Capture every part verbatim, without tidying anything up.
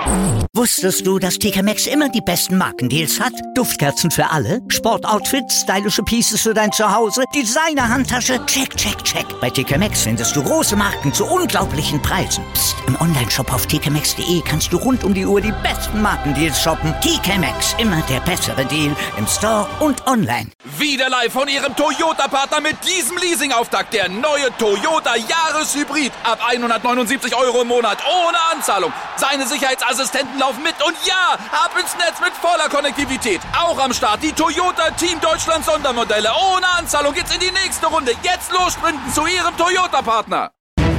Wusstest du, dass T K Maxx immer die besten Markendeals hat? Duftkerzen für alle, Sportoutfits, stylische Pieces für dein Zuhause, Designer-Handtasche, check, check, check. Bei T K Maxx findest du große Marken zu unglaublichen Preisen. Psst. Im Onlineshop auf t k maxx punkt d e kannst du rund um die Uhr die besten Markendeals shoppen. T K Maxx, immer der bessere Deal im Store und online. Wieder live von Ihrem Toyota-Partner mit diesem Leasing-Auftakt. Der neue Toyota Jahreshybrid. Ab hundertneunundsiebzig Euro im Monat. Ohne Anzahlung. Seine Sicherheitsassistenten laufen mit. Und ja, ab ins Netz mit voller Konnektivität. Auch am Start die Toyota Team Deutschland Sondermodelle. Ohne Anzahlung geht's in die nächste Runde. Jetzt los sprinten zu Ihrem Toyota-Partner.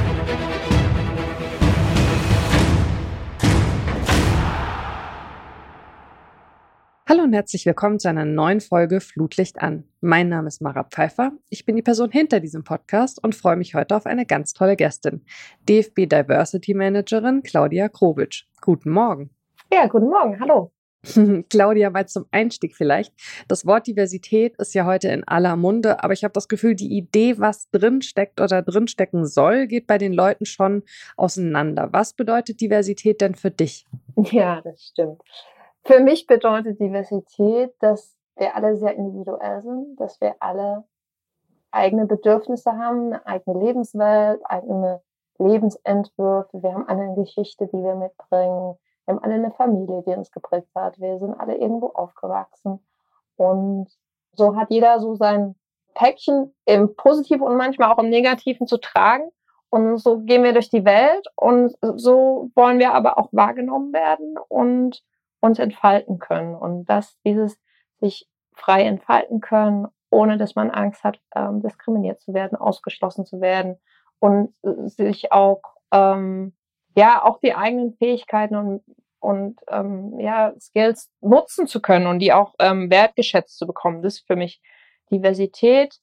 Hallo und herzlich willkommen zu einer neuen Folge Flutlicht an. Mein Name ist Mara Pfeiffer, ich bin die Person hinter diesem Podcast und freue mich heute auf eine ganz tolle Gästin, D F B Diversity Managerin Claudia Krobitsch. Guten Morgen. Ja, guten Morgen, hallo. Claudia, mal zum Einstieg vielleicht. Das Wort Diversität ist ja heute in aller Munde, aber ich habe das Gefühl, die Idee, was drinsteckt oder drinstecken soll, geht bei den Leuten schon auseinander. Was bedeutet Diversität denn für dich? Ja, das stimmt. Für mich bedeutet Diversität, dass wir alle sehr individuell sind, dass wir alle eigene Bedürfnisse haben, eine eigene Lebenswelt, eigene Lebensentwürfe. Wir haben alle eine Geschichte, die wir mitbringen. Wir haben alle eine Familie, die uns geprägt hat. Wir sind alle irgendwo aufgewachsen. Und so hat jeder so sein Päckchen im Positiven und manchmal auch im Negativen zu tragen. Und so gehen wir durch die Welt und so wollen wir aber auch wahrgenommen werden und uns entfalten können. Und dass dieses sich frei entfalten können, ohne dass man Angst hat, ähm, diskriminiert zu werden, ausgeschlossen zu werden und sich auch ähm, ja auch die eigenen Fähigkeiten und und ähm, ja Skills nutzen zu können und die auch ähm, wertgeschätzt zu bekommen. Das ist für mich Diversität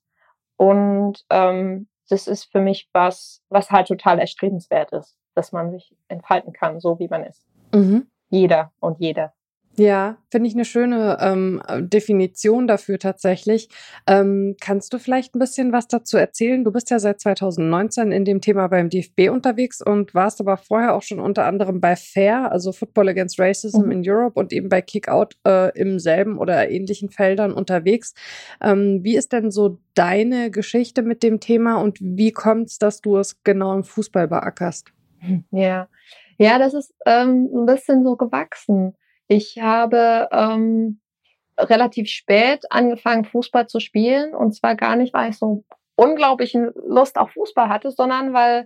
und ähm, das ist für mich was, was halt total erstrebenswert ist, dass man sich entfalten kann, so wie man ist. Mhm. Jeder und jede. Ja, finde ich eine schöne ähm, Definition dafür tatsächlich. Ähm, kannst du vielleicht ein bisschen was dazu erzählen? Du bist ja seit zweitausendneunzehn in dem Thema beim D F B unterwegs und warst aber vorher auch schon unter anderem bei FAIR, also Football Against Racism mhm. in Europe und eben bei Kickout äh, im selben oder ähnlichen Feldern unterwegs. Ähm, wie ist denn so deine Geschichte mit dem Thema und wie kommt es, dass du es genau im Fußball beackerst? Ja, ja, das ist ähm, ein bisschen so gewachsen. Ich habe ähm, relativ spät angefangen, Fußball zu spielen. Und zwar gar nicht, weil ich so unglaubliche Lust auf Fußball hatte, sondern weil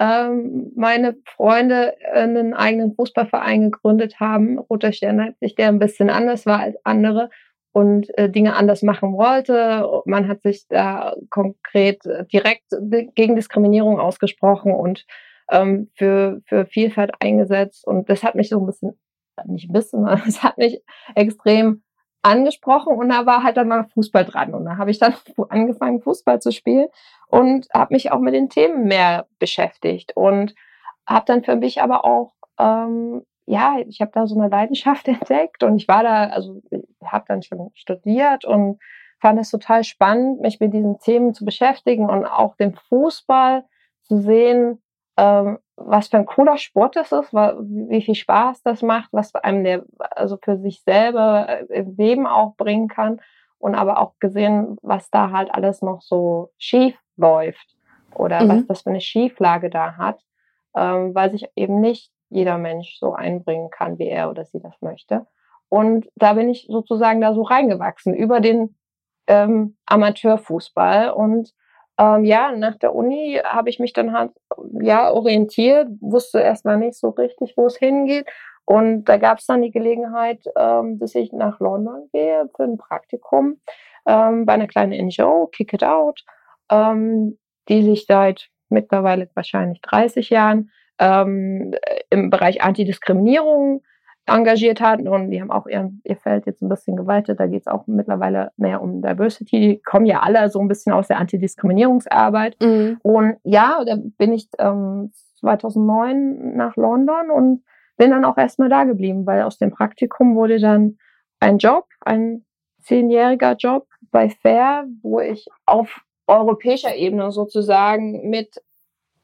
ähm, meine Freunde einen eigenen Fußballverein gegründet haben, Roter Stern Leipzig, der ein bisschen anders war als andere und äh, Dinge anders machen wollte. Man hat sich da konkret äh, direkt gegen Diskriminierung ausgesprochen und ähm, für, für Vielfalt eingesetzt. Und das hat mich so ein bisschen nicht ein bisschen, es hat mich extrem angesprochen und da war halt dann mal Fußball dran und da habe ich dann angefangen Fußball zu spielen und habe mich auch mit den Themen mehr beschäftigt und habe dann für mich aber auch ähm, ja, ich habe da so eine Leidenschaft entdeckt und ich war da, also ich habe dann schon studiert und fand es total spannend, mich mit diesen Themen zu beschäftigen und auch den Fußball zu sehen, ähm, was für ein cooler Sport das ist, wie viel Spaß das macht, was einem der, also für sich selber im Leben auch bringen kann und aber auch gesehen, was da halt alles noch so schief läuft oder mhm. was das für eine Schieflage da hat, ähm, weil sich eben nicht jeder Mensch so einbringen kann, wie er oder sie das möchte. Und da bin ich sozusagen da so reingewachsen über den ähm, Amateurfußball und Ähm, ja, nach der Uni habe ich mich dann halt ja orientiert, wusste erstmal nicht so richtig, wo es hingeht. Und da gab es dann die Gelegenheit, ähm, dass ich nach London gehe für ein Praktikum ähm, bei einer kleinen N G O, Kick It Out, ähm, die sich seit mittlerweile wahrscheinlich dreißig Jahren ähm, im Bereich Antidiskriminierung engagiert hatten und die haben auch ihr, ihr Feld jetzt ein bisschen geweitet. Da geht es auch mittlerweile mehr um Diversity. Die kommen ja alle so ein bisschen aus der Antidiskriminierungsarbeit. Mhm. Und ja, da bin ich ähm, zweitausendneun nach London und bin dann auch erstmal da geblieben, weil aus dem Praktikum wurde dann ein Job, ein zehnjähriger Job bei FAIR, wo ich auf europäischer Ebene sozusagen mit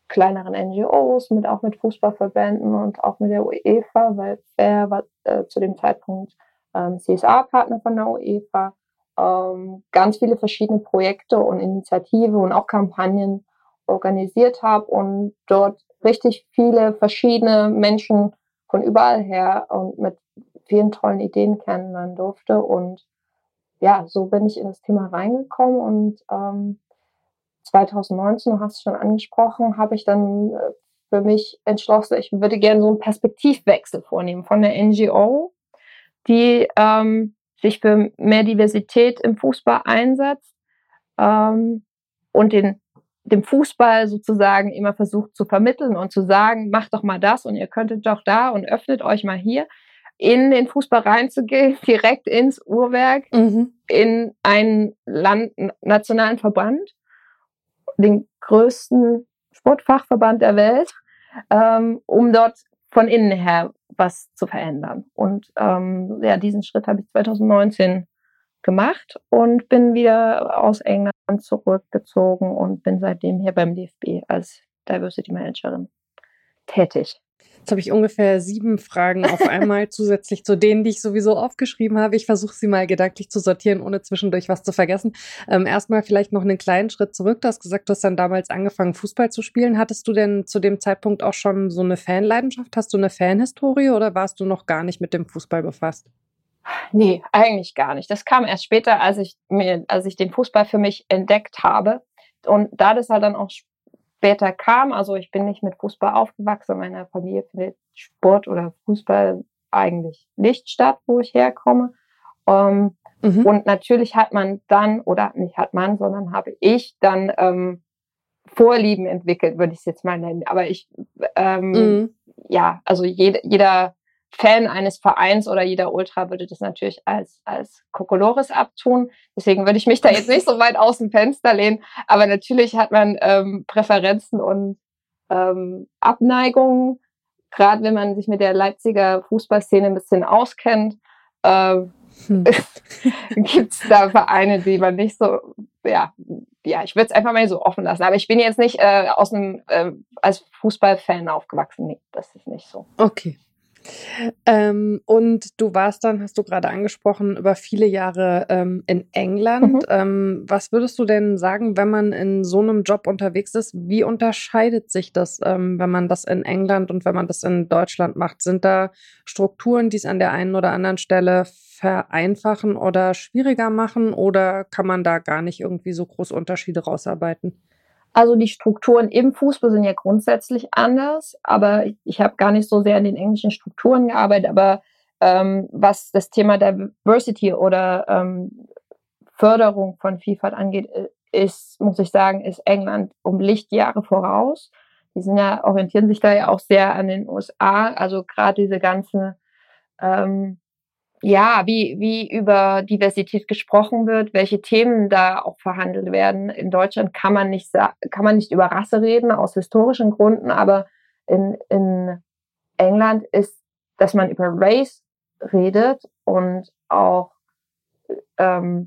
kleineren N G Os, mit auch mit Fußballverbänden und auch mit der UEFA, weil er war äh, zu dem Zeitpunkt ähm, C S A-Partner von der UEFA, ähm, ganz viele verschiedene Projekte und Initiativen und auch Kampagnen organisiert habe und dort richtig viele verschiedene Menschen von überall her und mit vielen tollen Ideen kennenlernen durfte. Und ja, so bin ich in das Thema reingekommen und ähm, zwanzig neunzehn, du hast es schon angesprochen, habe ich dann äh, für mich entschlossen, ich würde gerne so einen Perspektivwechsel vornehmen von der N G O, die ähm, sich für mehr Diversität im Fußball einsetzt ähm, und den, dem Fußball sozusagen immer versucht zu vermitteln und zu sagen, macht doch mal das und ihr könntet doch da und öffnet euch mal hier, in den Fußball reinzugehen, direkt ins Uhrwerk, mhm. in einen Land, nationalen Verband, den größten Sportfachverband der Welt, ähm, um dort von innen her was zu verändern. Und ähm, ja, diesen Schritt habe ich zwanzig neunzehn gemacht und bin wieder aus England zurückgezogen und bin seitdem hier beim D F B als Diversity Managerin tätig. Jetzt habe ich ungefähr sieben Fragen auf einmal zusätzlich zu denen, die ich sowieso aufgeschrieben habe. Ich versuche sie mal gedanklich zu sortieren, ohne zwischendurch was zu vergessen. Ähm, erstmal vielleicht noch einen kleinen Schritt zurück. Du hast gesagt, du hast dann damals angefangen, Fußball zu spielen. Hattest du denn zu dem Zeitpunkt auch schon so eine Fanleidenschaft? Hast du eine Fanhistorie oder warst du noch gar nicht mit dem Fußball befasst? Nee, eigentlich gar nicht. Das kam erst später, als ich mir, als ich den Fußball für mich entdeckt habe. Und da das halt dann auch später kam, also ich bin nicht mit Fußball aufgewachsen, in meiner Familie findet Sport oder Fußball eigentlich nicht statt, wo ich herkomme. Ähm, mhm. Und natürlich hat man dann, oder nicht hat man, sondern habe ich dann ähm, Vorlieben entwickelt, würde ich es jetzt mal nennen. Aber ich, ähm, mhm. ja, also jede, jeder Fan eines Vereins oder jeder Ultra würde das natürlich als, als Kokolores abtun. Deswegen würde ich mich da jetzt nicht so weit aus dem Fenster lehnen. Aber natürlich hat man ähm, Präferenzen und ähm, Abneigungen. Gerade wenn man sich mit der Leipziger Fußballszene ein bisschen auskennt, ähm, hm. gibt es da Vereine, die man nicht so, ja, ja, ich würde es einfach mal so offen lassen. Aber ich bin jetzt nicht äh, aus dem, äh, als Fußballfan aufgewachsen. Nee, das ist nicht so. Okay. Ähm, und du warst dann, hast du gerade angesprochen, über viele Jahre ähm, in England. Mhm. Ähm, was würdest du denn sagen, wenn man in so einem Job unterwegs ist? Wie unterscheidet sich das, ähm, wenn man das in England und wenn man das in Deutschland macht? Sind da Strukturen, die es an der einen oder anderen Stelle vereinfachen oder schwieriger machen? Oder kann man da gar nicht irgendwie so große Unterschiede rausarbeiten? Also die Strukturen im Fußball sind ja grundsätzlich anders, aber ich, ich habe gar nicht so sehr an den englischen Strukturen gearbeitet, aber ähm, was das Thema Diversity oder ähm, Förderung von Vielfalt angeht, ist, muss ich sagen, ist England um Lichtjahre voraus. Die sind ja, orientieren sich da ja auch sehr an den U S A, also gerade diese ganze ähm, ja, wie, wie über Diversität gesprochen wird, welche Themen da auch verhandelt werden. In Deutschland kann man nicht, kann man nicht über Rasse reden, aus historischen Gründen, aber in, in England ist, dass man über Race redet und auch, ähm,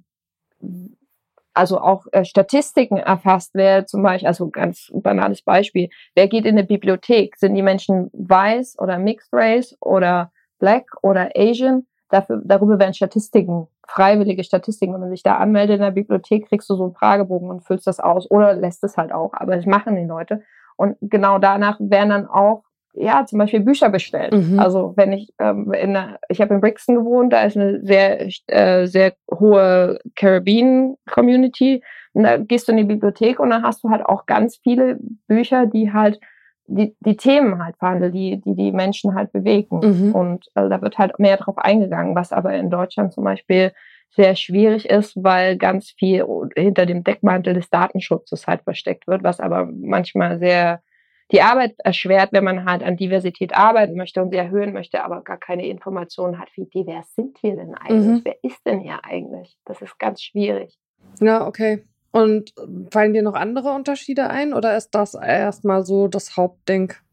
also auch äh, Statistiken erfasst werden, zum Beispiel, also ganz banales Beispiel, wer geht in eine Bibliothek? Sind die Menschen weiß oder Mixed Race oder Black oder Asian? Dafür, darüber werden Statistiken, freiwillige Statistiken. Wenn man sich da anmeldet in der Bibliothek, kriegst du so einen Fragebogen und füllst das aus oder lässt es halt auch. Aber das machen die Leute. Und genau danach werden dann auch, ja, zum Beispiel Bücher bestellt. Mhm. Also wenn ich, ähm, in einer, ich habe in Brixton gewohnt, da ist eine sehr, äh, sehr hohe Caribbean-Community. Und da gehst du in die Bibliothek und dann hast du halt auch ganz viele Bücher, die halt die, die Themen halt verhandeln, die, die die Menschen halt bewegen. Mhm. Und äh, da wird halt mehr drauf eingegangen, was aber in Deutschland zum Beispiel sehr schwierig ist, weil ganz viel hinter dem Deckmantel des Datenschutzes halt versteckt wird, was aber manchmal sehr die Arbeit erschwert, wenn man halt an Diversität arbeiten möchte und sie erhöhen möchte, aber gar keine Informationen hat, wie divers sind wir denn eigentlich? Mhm. Wer ist denn hier eigentlich? Das ist ganz schwierig. Ja, okay. Und fallen dir noch andere Unterschiede ein oder ist das erstmal so das Hauptding?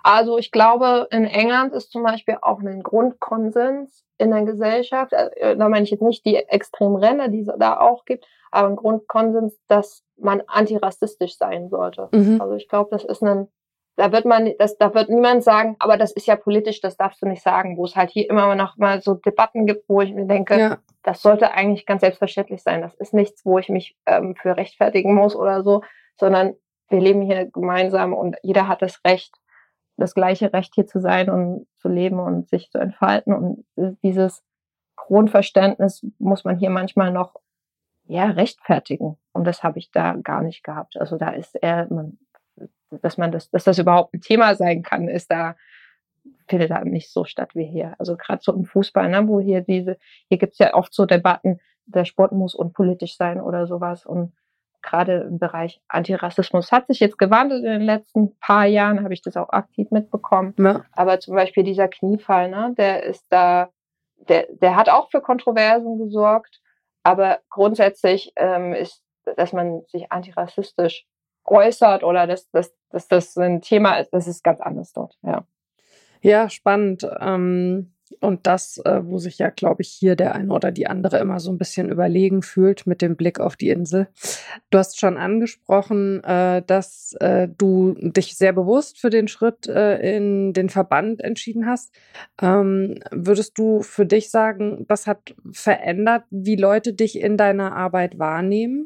Also ich glaube, in England ist zum Beispiel auch ein Grundkonsens in der Gesellschaft, äh, da meine ich jetzt nicht die extremen Ränder, die es da auch gibt, aber ein Grundkonsens, dass man antirassistisch sein sollte. Mhm. Also ich glaube, das ist ein, da wird man, das, da wird niemand sagen, aber das ist ja politisch, das darfst du nicht sagen, wo es halt hier immer noch mal so Debatten gibt, wo ich mir denke, Ja. das sollte eigentlich ganz selbstverständlich sein. Das ist nichts, wo ich mich ähm, für rechtfertigen muss oder so, sondern wir leben hier gemeinsam und jeder hat das Recht, das gleiche Recht hier zu sein und zu leben und sich zu entfalten. Und dieses Grundverständnis muss man hier manchmal noch ja, rechtfertigen. Und das habe ich da gar nicht gehabt. Also da ist eher, man, dass man das, dass das überhaupt ein Thema sein kann, ist da, findet da nicht so statt wie hier. Also gerade so im Fußball, ne, wo hier diese, hier gibt's ja oft so Debatten, der Sport muss unpolitisch sein oder sowas. Und gerade im Bereich Antirassismus hat sich jetzt gewandelt in den letzten paar Jahren, habe ich das auch aktiv mitbekommen. Ja. Aber zum Beispiel dieser Kniefall, ne, der ist da, der, der hat auch für Kontroversen gesorgt. Aber grundsätzlich ähm, ist, dass man sich antirassistisch äußert oder dass, dass, dass das ein Thema ist, das ist ganz anders dort, ja. Ja, spannend. Ähm, und das, äh, wo sich ja, glaube ich, hier der eine oder die andere immer so ein bisschen überlegen fühlt mit dem Blick auf die Insel. Du hast schon angesprochen, äh, dass äh, du dich sehr bewusst für den Schritt äh, in den Verband entschieden hast. Ähm, würdest du für dich sagen, das hat verändert, wie Leute dich in deiner Arbeit wahrnehmen?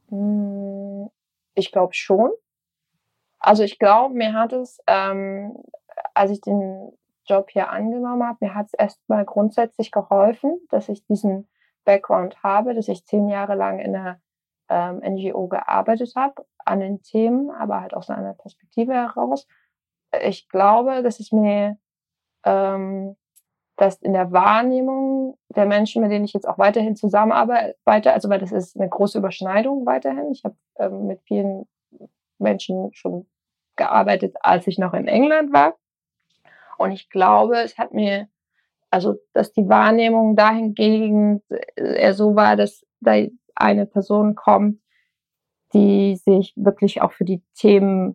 Ich glaube schon. Also ich glaube, mir hat es, ähm, als ich den Job hier angenommen habe, mir hat es erstmal grundsätzlich geholfen, dass ich diesen Background habe, dass ich zehn Jahre lang in einer ähm, N G O gearbeitet habe, an den Themen, aber halt aus einer Perspektive heraus. Ich glaube, dass es mir, ähm, dass in der Wahrnehmung der Menschen, mit denen ich jetzt auch weiterhin zusammenarbeite, also weil das ist eine große Überschneidung weiterhin. Ich habe ähm, mit vielen Menschen schon gearbeitet, als ich noch in England war. Und ich glaube, es hat mir, also, dass die Wahrnehmung dahingegen eher so war, dass da eine Person kommt, die sich wirklich auch für die Themen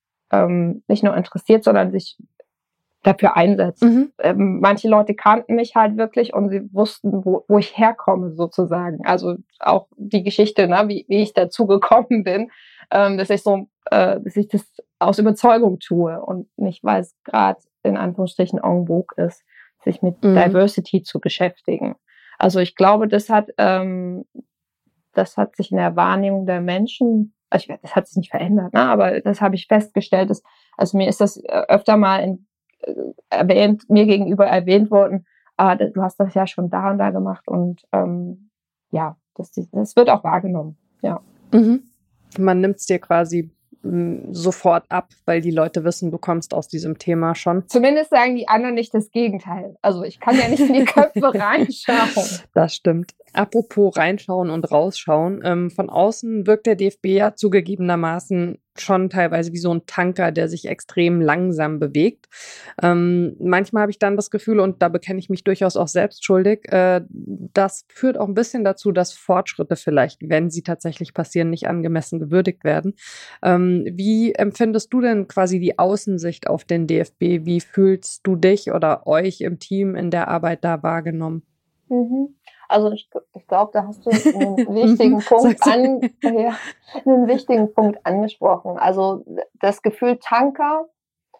ähm, nicht nur interessiert, sondern sich dafür einsetzt. Mhm. Ähm, manche Leute kannten mich halt wirklich und sie wussten, wo, wo ich herkomme sozusagen. Also auch die Geschichte, ne, wie, wie ich dazu gekommen bin, ähm, dass ich so, äh, dass ich das aus Überzeugung tue und nicht, weil es gerade in Anführungsstrichen en vogue ist, sich mit Mhm. Diversity zu beschäftigen. Also ich glaube, das hat, ähm, das hat sich in der Wahrnehmung der Menschen, also ich, das hat sich nicht verändert, ne, aber das habe ich festgestellt, dass, also mir ist das öfter mal in erwähnt, mir gegenüber erwähnt worden, ah, du hast das ja schon da und da gemacht und ähm, ja, das, das wird auch wahrgenommen, ja. Mhm. Man nimmt es dir quasi mh, sofort ab, weil die Leute wissen, du kommst aus diesem Thema schon. Zumindest sagen die anderen nicht das Gegenteil. Also ich kann ja nicht in die Köpfe reinschauen. Das stimmt. Apropos reinschauen und rausschauen. Ähm, von außen wirkt der D F B ja zugegebenermaßen schon teilweise wie so ein Tanker, der sich extrem langsam bewegt. Ähm, manchmal habe ich dann das Gefühl, und da bekenne ich mich durchaus auch selbst schuldig, äh, das führt auch ein bisschen dazu, dass Fortschritte vielleicht, wenn sie tatsächlich passieren, nicht angemessen gewürdigt werden. Ähm, wie empfindest du denn quasi die Außensicht auf den D F B? Wie fühlst du dich oder euch im Team in der Arbeit da wahrgenommen? Mhm. Also ich, ich glaube, da hast du einen wichtigen Punkt an, ja, einen wichtigen Punkt angesprochen. Also das Gefühl Tanker,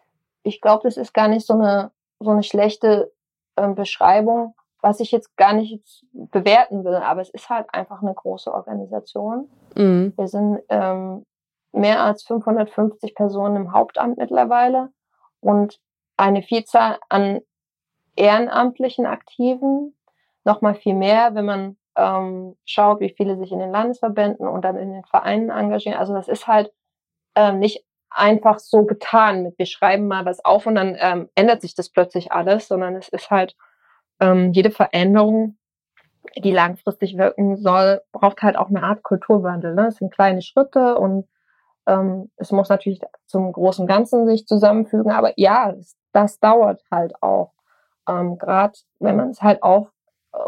ich glaube, das ist gar nicht so eine so eine schlechte ähm, Beschreibung, was ich jetzt gar nicht jetzt bewerten will, aber es ist halt einfach eine große Organisation. Mhm. Wir sind ähm, mehr als fünfhundertfünfzig Personen im Hauptamt mittlerweile und eine Vielzahl an ehrenamtlichen Aktiven, noch mal viel mehr, wenn man ähm, schaut, wie viele sich in den Landesverbänden und dann in den Vereinen engagieren. Also das ist halt ähm, nicht einfach so getan mit, wir schreiben mal was auf und dann ähm, ändert sich das plötzlich alles, sondern es ist halt ähm, jede Veränderung, die langfristig wirken soll, braucht halt auch eine Art Kulturwandel. Ne? Es sind kleine Schritte und ähm, es muss natürlich zum großen Ganzen sich zusammenfügen, aber ja, das, das dauert halt auch. Ähm, gerade wenn man es halt auch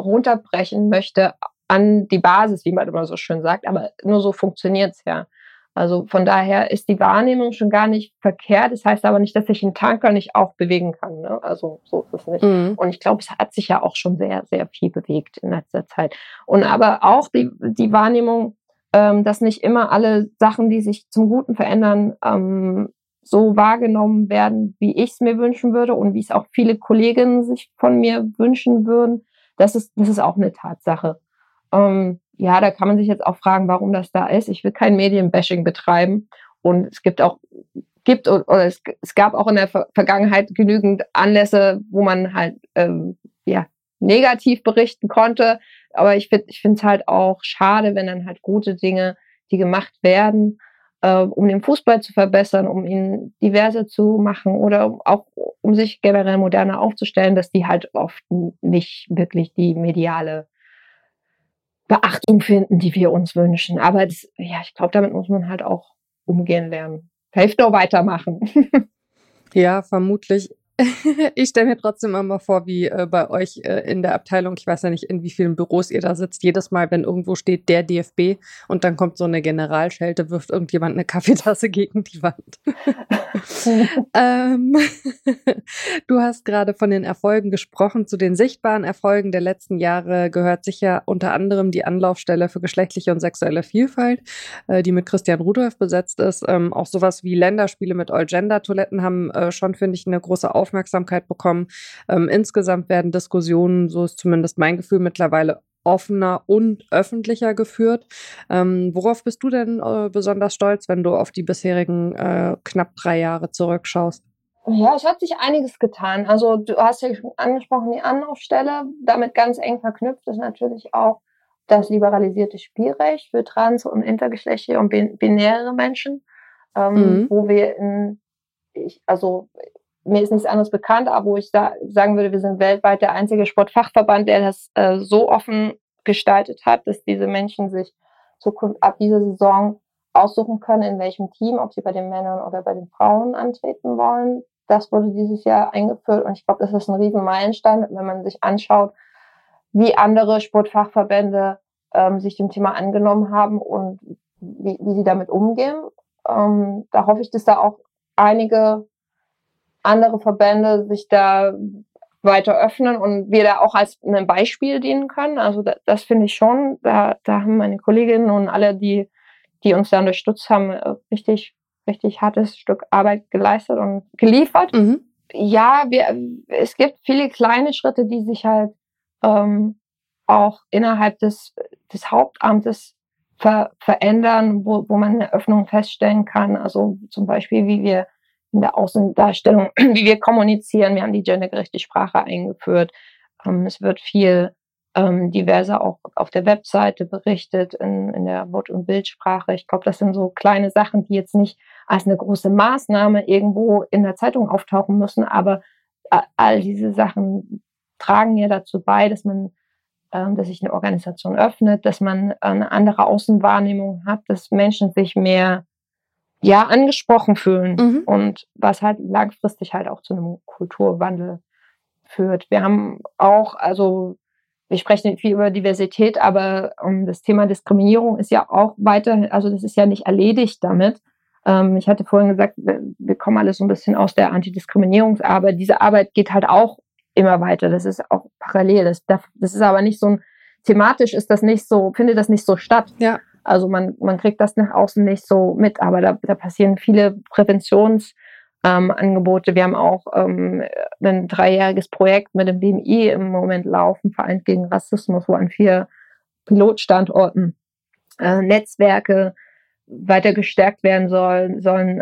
runterbrechen möchte an die Basis, wie man immer so schön sagt, aber nur so funktioniert's ja. Also von daher ist die Wahrnehmung schon gar nicht verkehrt. Das heißt aber nicht, dass sich ein Tanker nicht auch bewegen kann. Ne? Also so ist es nicht. Mhm. Und ich glaube, es hat sich ja auch schon sehr, sehr viel bewegt in letzter Zeit. Und aber auch die, die Wahrnehmung, ähm, dass nicht immer alle Sachen, die sich zum Guten verändern, ähm, so wahrgenommen werden, wie ich es mir wünschen würde und wie es auch viele Kolleginnen sich von mir wünschen würden. Das ist, das ist auch eine Tatsache. Ähm, ja, da kann man sich jetzt auch fragen, warum das da ist. Ich will kein Medienbashing betreiben. Und es gibt auch, gibt oder es, es gab auch in der Ver- Vergangenheit genügend Anlässe, wo man halt ähm, ja negativ berichten konnte. Aber ich finde, ich finde es halt auch schade, wenn dann halt gute Dinge, die gemacht werden, äh, um den Fußball zu verbessern, um ihn diverser zu machen oder auch um sich generell moderner aufzustellen, dass die halt oft nicht wirklich die mediale Beachtung finden, die wir uns wünschen. Aber das, ja, ich glaube, damit muss man halt auch umgehen lernen. Hilft doch weitermachen. Ja, vermutlich. Ich stelle mir trotzdem immer vor, wie äh, bei euch äh, in der Abteilung, ich weiß ja nicht, in wie vielen Büros ihr da sitzt, jedes Mal, wenn irgendwo steht, der D F B und dann kommt so eine Generalschelte, wirft irgendjemand eine Kaffeetasse gegen die Wand. ähm, du hast gerade von den Erfolgen gesprochen. Zu den sichtbaren Erfolgen der letzten Jahre gehört sicher unter anderem die Anlaufstelle für geschlechtliche und sexuelle Vielfalt, äh, die mit Christian Rudolph besetzt ist. Ähm, auch sowas wie Länderspiele mit All-Gender-Toiletten haben äh, schon, finde ich, eine große Aufmerksamkeit Aufmerksamkeit bekommen. Ähm, insgesamt werden Diskussionen, so ist zumindest mein Gefühl, mittlerweile offener und öffentlicher geführt. Ähm, worauf bist du denn äh, besonders stolz, wenn du auf die bisherigen äh, knapp drei Jahre zurückschaust? Ja, es hat sich einiges getan. Also du hast ja schon angesprochen, die Anlaufstelle, damit ganz eng verknüpft ist natürlich auch das liberalisierte Spielrecht für trans- und intergeschlechtliche und bin- binäre Menschen, ähm, mhm. wo wir in, ich, also mir ist nichts anderes bekannt, aber wo ich da sagen würde, wir sind weltweit der einzige Sportfachverband, der das äh, so offen gestaltet hat, dass diese Menschen sich Zukunft ab dieser Saison aussuchen können, in welchem Team, ob sie bei den Männern oder bei den Frauen antreten wollen. Das wurde dieses Jahr eingeführt und ich glaube, das ist ein riesen Meilenstein, wenn man sich anschaut, wie andere Sportfachverbände ähm, sich dem Thema angenommen haben und wie, wie sie damit umgehen. Ähm, da hoffe ich, dass da auch einige andere Verbände sich da weiter öffnen und wir da auch als ein Beispiel dienen können. Also das, das finde ich schon. Da, da haben meine Kolleginnen und alle, die, die uns da unterstützt haben, richtig, richtig hartes Stück Arbeit geleistet und geliefert. Mhm. Ja, wir, es gibt viele kleine Schritte, die sich halt ähm, auch innerhalb des, des Hauptamtes ver, verändern, wo, wo man eine Öffnung feststellen kann. Also zum Beispiel, wie wir in der Außendarstellung, wie wir kommunizieren. Wir haben die gendergerechte Sprache eingeführt. Ähm, es wird viel ähm, diverser auch auf der Webseite berichtet, in, in der Wort- und Bildsprache. Ich glaube, das sind so kleine Sachen, die jetzt nicht als eine große Maßnahme irgendwo in der Zeitung auftauchen müssen, aber äh, all diese Sachen tragen ja dazu bei, dass man, ähm, dass sich eine Organisation öffnet, dass man eine andere Außenwahrnehmung hat, dass Menschen sich mehr ja, angesprochen fühlen mhm. und was halt langfristig halt auch zu einem Kulturwandel führt. Wir haben auch, also wir sprechen viel über Diversität, aber um, das Thema Diskriminierung ist ja auch weiter, also das ist ja nicht erledigt damit. Ähm, ich hatte vorhin gesagt, wir, wir kommen alle so ein bisschen aus der Antidiskriminierungsarbeit. Diese Arbeit geht halt auch immer weiter. Das ist auch parallel. Das, das ist aber nicht so ein, thematisch ist das nicht so, findet das nicht so statt. Ja. Also man, man kriegt das nach außen nicht so mit, aber da, da passieren viele Präventionsangebote. Ähm, Wir haben auch ähm, ein dreijähriges Projekt mit dem B M I im Moment laufen, Vereint gegen Rassismus, wo an vier Pilotstandorten äh, Netzwerke weiter gestärkt werden sollen, sollen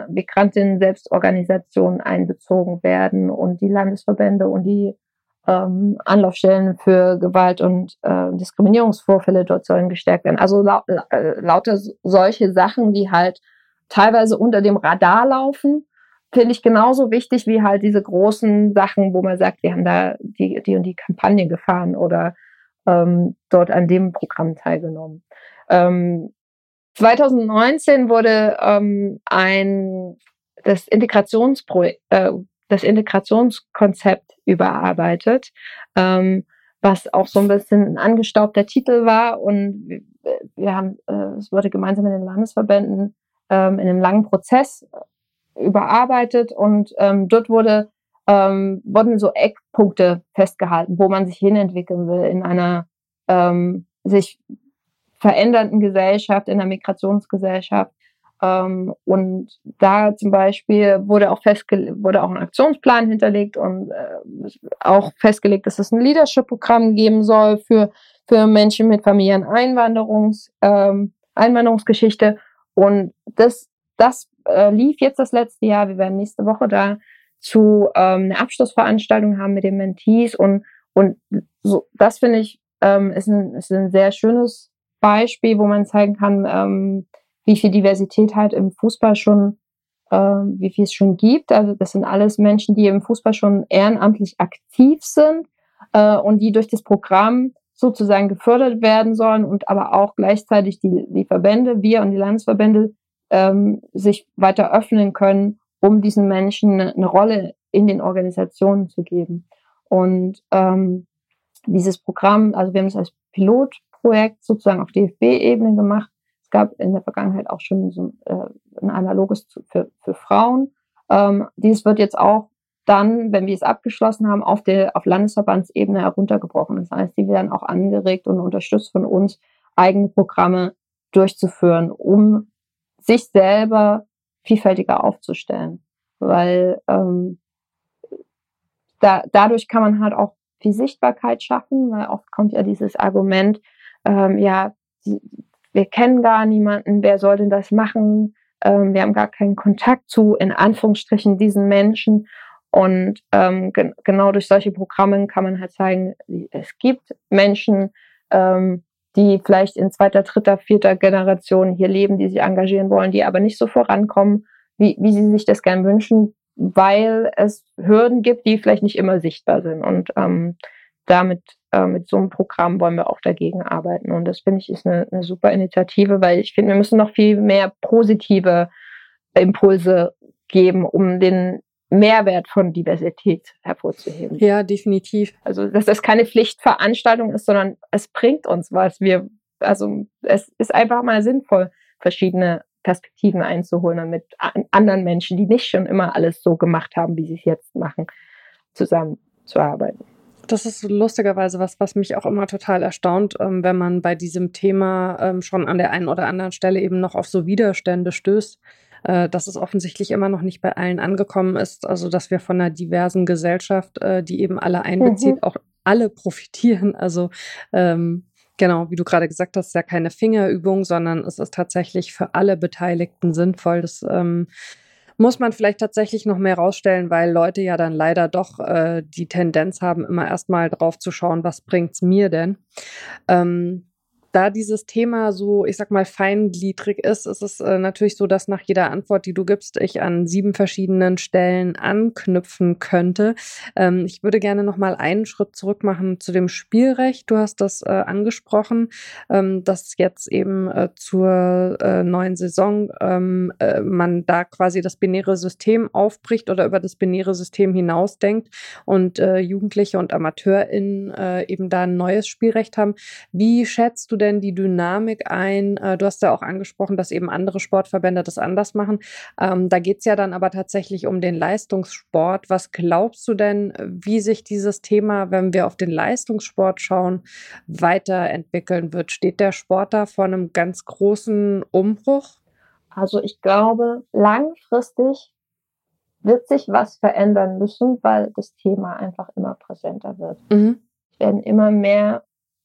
Migrantinnen-Selbstorganisationen einbezogen werden und die Landesverbände und die Ähm, Anlaufstellen für Gewalt und äh, Diskriminierungsvorfälle dort sollen gestärkt werden. Also lau äh, lauter solche Sachen, die halt teilweise unter dem Radar laufen, finde ich genauso wichtig wie halt diese großen Sachen, wo man sagt, wir haben da die, die und die Kampagne gefahren oder ähm, dort an dem Programm teilgenommen. Ähm, zwanzig neunzehn wurde ähm, ein das Integrationsprojekt äh, das Integrationskonzept überarbeitet, ähm, was auch so ein bisschen ein angestaubter Titel war und wir, wir haben, äh, es wurde gemeinsam mit den Landesverbänden ähm, in einem langen Prozess überarbeitet und ähm, dort wurde, ähm, wurden so Eckpunkte festgehalten, wo man sich hinentwickeln will in einer ähm, sich verändernden Gesellschaft, in einer Migrationsgesellschaft. Ähm, und da zum Beispiel wurde auch festgelegt, wurde auch ein Aktionsplan hinterlegt und äh, auch festgelegt, dass es ein Leadership-Programm geben soll für, für Menschen mit Familieneinwanderungs, ähm, Einwanderungsgeschichte. Und das, das äh, lief jetzt das letzte Jahr. Wir werden nächste Woche da zu ähm, eine Abschlussveranstaltung haben mit den Mentees und, und so, das finde ich, ähm, ist ein, ist ein sehr schönes Beispiel, wo man zeigen kann, ähm, wie viel Diversität halt im Fußball schon, äh, wie viel es schon gibt. Also das sind alles Menschen, die im Fußball schon ehrenamtlich aktiv sind äh, und die durch das Programm sozusagen gefördert werden sollen und aber auch gleichzeitig die, die Verbände, wir und die Landesverbände, ähm, sich weiter öffnen können, um diesen Menschen eine, eine Rolle in den Organisationen zu geben. Und ähm, dieses Programm, also wir haben es als Pilotprojekt sozusagen auf D F B-Ebene gemacht. Es gab in der Vergangenheit auch schon so äh, ein analoges für, für Frauen. Ähm, dies wird jetzt auch dann, wenn wir es abgeschlossen haben, auf der auf Landesverbandsebene heruntergebrochen. Das heißt, die werden auch angeregt und unterstützt von uns, eigene Programme durchzuführen, um sich selber vielfältiger aufzustellen. Weil ähm, da, dadurch kann man halt auch viel Sichtbarkeit schaffen, weil oft kommt ja dieses Argument, ähm, ja, die, wir kennen gar niemanden, wer soll denn das machen? Ähm, wir haben gar keinen Kontakt zu, in Anführungsstrichen, diesen Menschen. Und ähm, ge- genau durch solche Programme kann man halt zeigen, es gibt Menschen, ähm, die vielleicht in zweiter, dritter, vierter Generation hier leben, die sich engagieren wollen, die aber nicht so vorankommen, wie, wie sie sich das gern wünschen, weil es Hürden gibt, die vielleicht nicht immer sichtbar sind. Und ähm, damit, äh, mit so einem Programm wollen wir auch dagegen arbeiten. Und das finde ich ist eine, eine super Initiative, weil ich finde, wir müssen noch viel mehr positive Impulse geben, um den Mehrwert von Diversität hervorzuheben. Ja, definitiv. Also, dass das keine Pflichtveranstaltung ist, sondern es bringt uns was. Wir, also, es ist einfach mal sinnvoll, verschiedene Perspektiven einzuholen und mit anderen Menschen, die nicht schon immer alles so gemacht haben, wie sie es jetzt machen, zusammenzuarbeiten. Das ist lustigerweise was, was mich auch immer total erstaunt, ähm, wenn man bei diesem Thema ähm, schon an der einen oder anderen Stelle eben noch auf so Widerstände stößt, äh, dass es offensichtlich immer noch nicht bei allen angekommen ist. Also, dass wir von einer diversen Gesellschaft, äh, die eben alle einbezieht, mhm. auch alle profitieren. Also, ähm, genau, wie du gerade gesagt hast, ist ja keine Fingerübung, sondern es ist tatsächlich für alle Beteiligten sinnvoll. Das ähm, muss man vielleicht tatsächlich noch mehr rausstellen, weil Leute ja dann leider doch äh, die Tendenz haben, immer erstmal drauf zu schauen, was bringt's mir denn? Ähm, da dieses Thema so, ich sag mal, feingliedrig ist, ist es äh, natürlich so, dass nach jeder Antwort, die du gibst, ich an sieben verschiedenen Stellen anknüpfen könnte. Ähm, ich würde gerne noch mal einen Schritt zurück machen zu dem Spielrecht. Du hast das äh, angesprochen, ähm, dass jetzt eben äh, zur äh, neuen Saison ähm, äh, man da quasi das binäre System aufbricht oder über das binäre System hinausdenkt und äh, Jugendliche und AmateurInnen äh, eben da ein neues Spielrecht haben. Wie schätzt du denn die Dynamik ein? Du hast ja auch angesprochen, dass eben andere Sportverbände das anders machen. Ähm, da geht es ja dann aber tatsächlich um den Leistungssport. Was glaubst du denn, wie sich dieses Thema, wenn wir auf den Leistungssport schauen, weiterentwickeln wird? Steht der Sport da vor einem ganz großen Umbruch? Also ich glaube, langfristig wird sich was verändern müssen, weil das Thema einfach immer präsenter wird. Mhm. Es werden immer mehr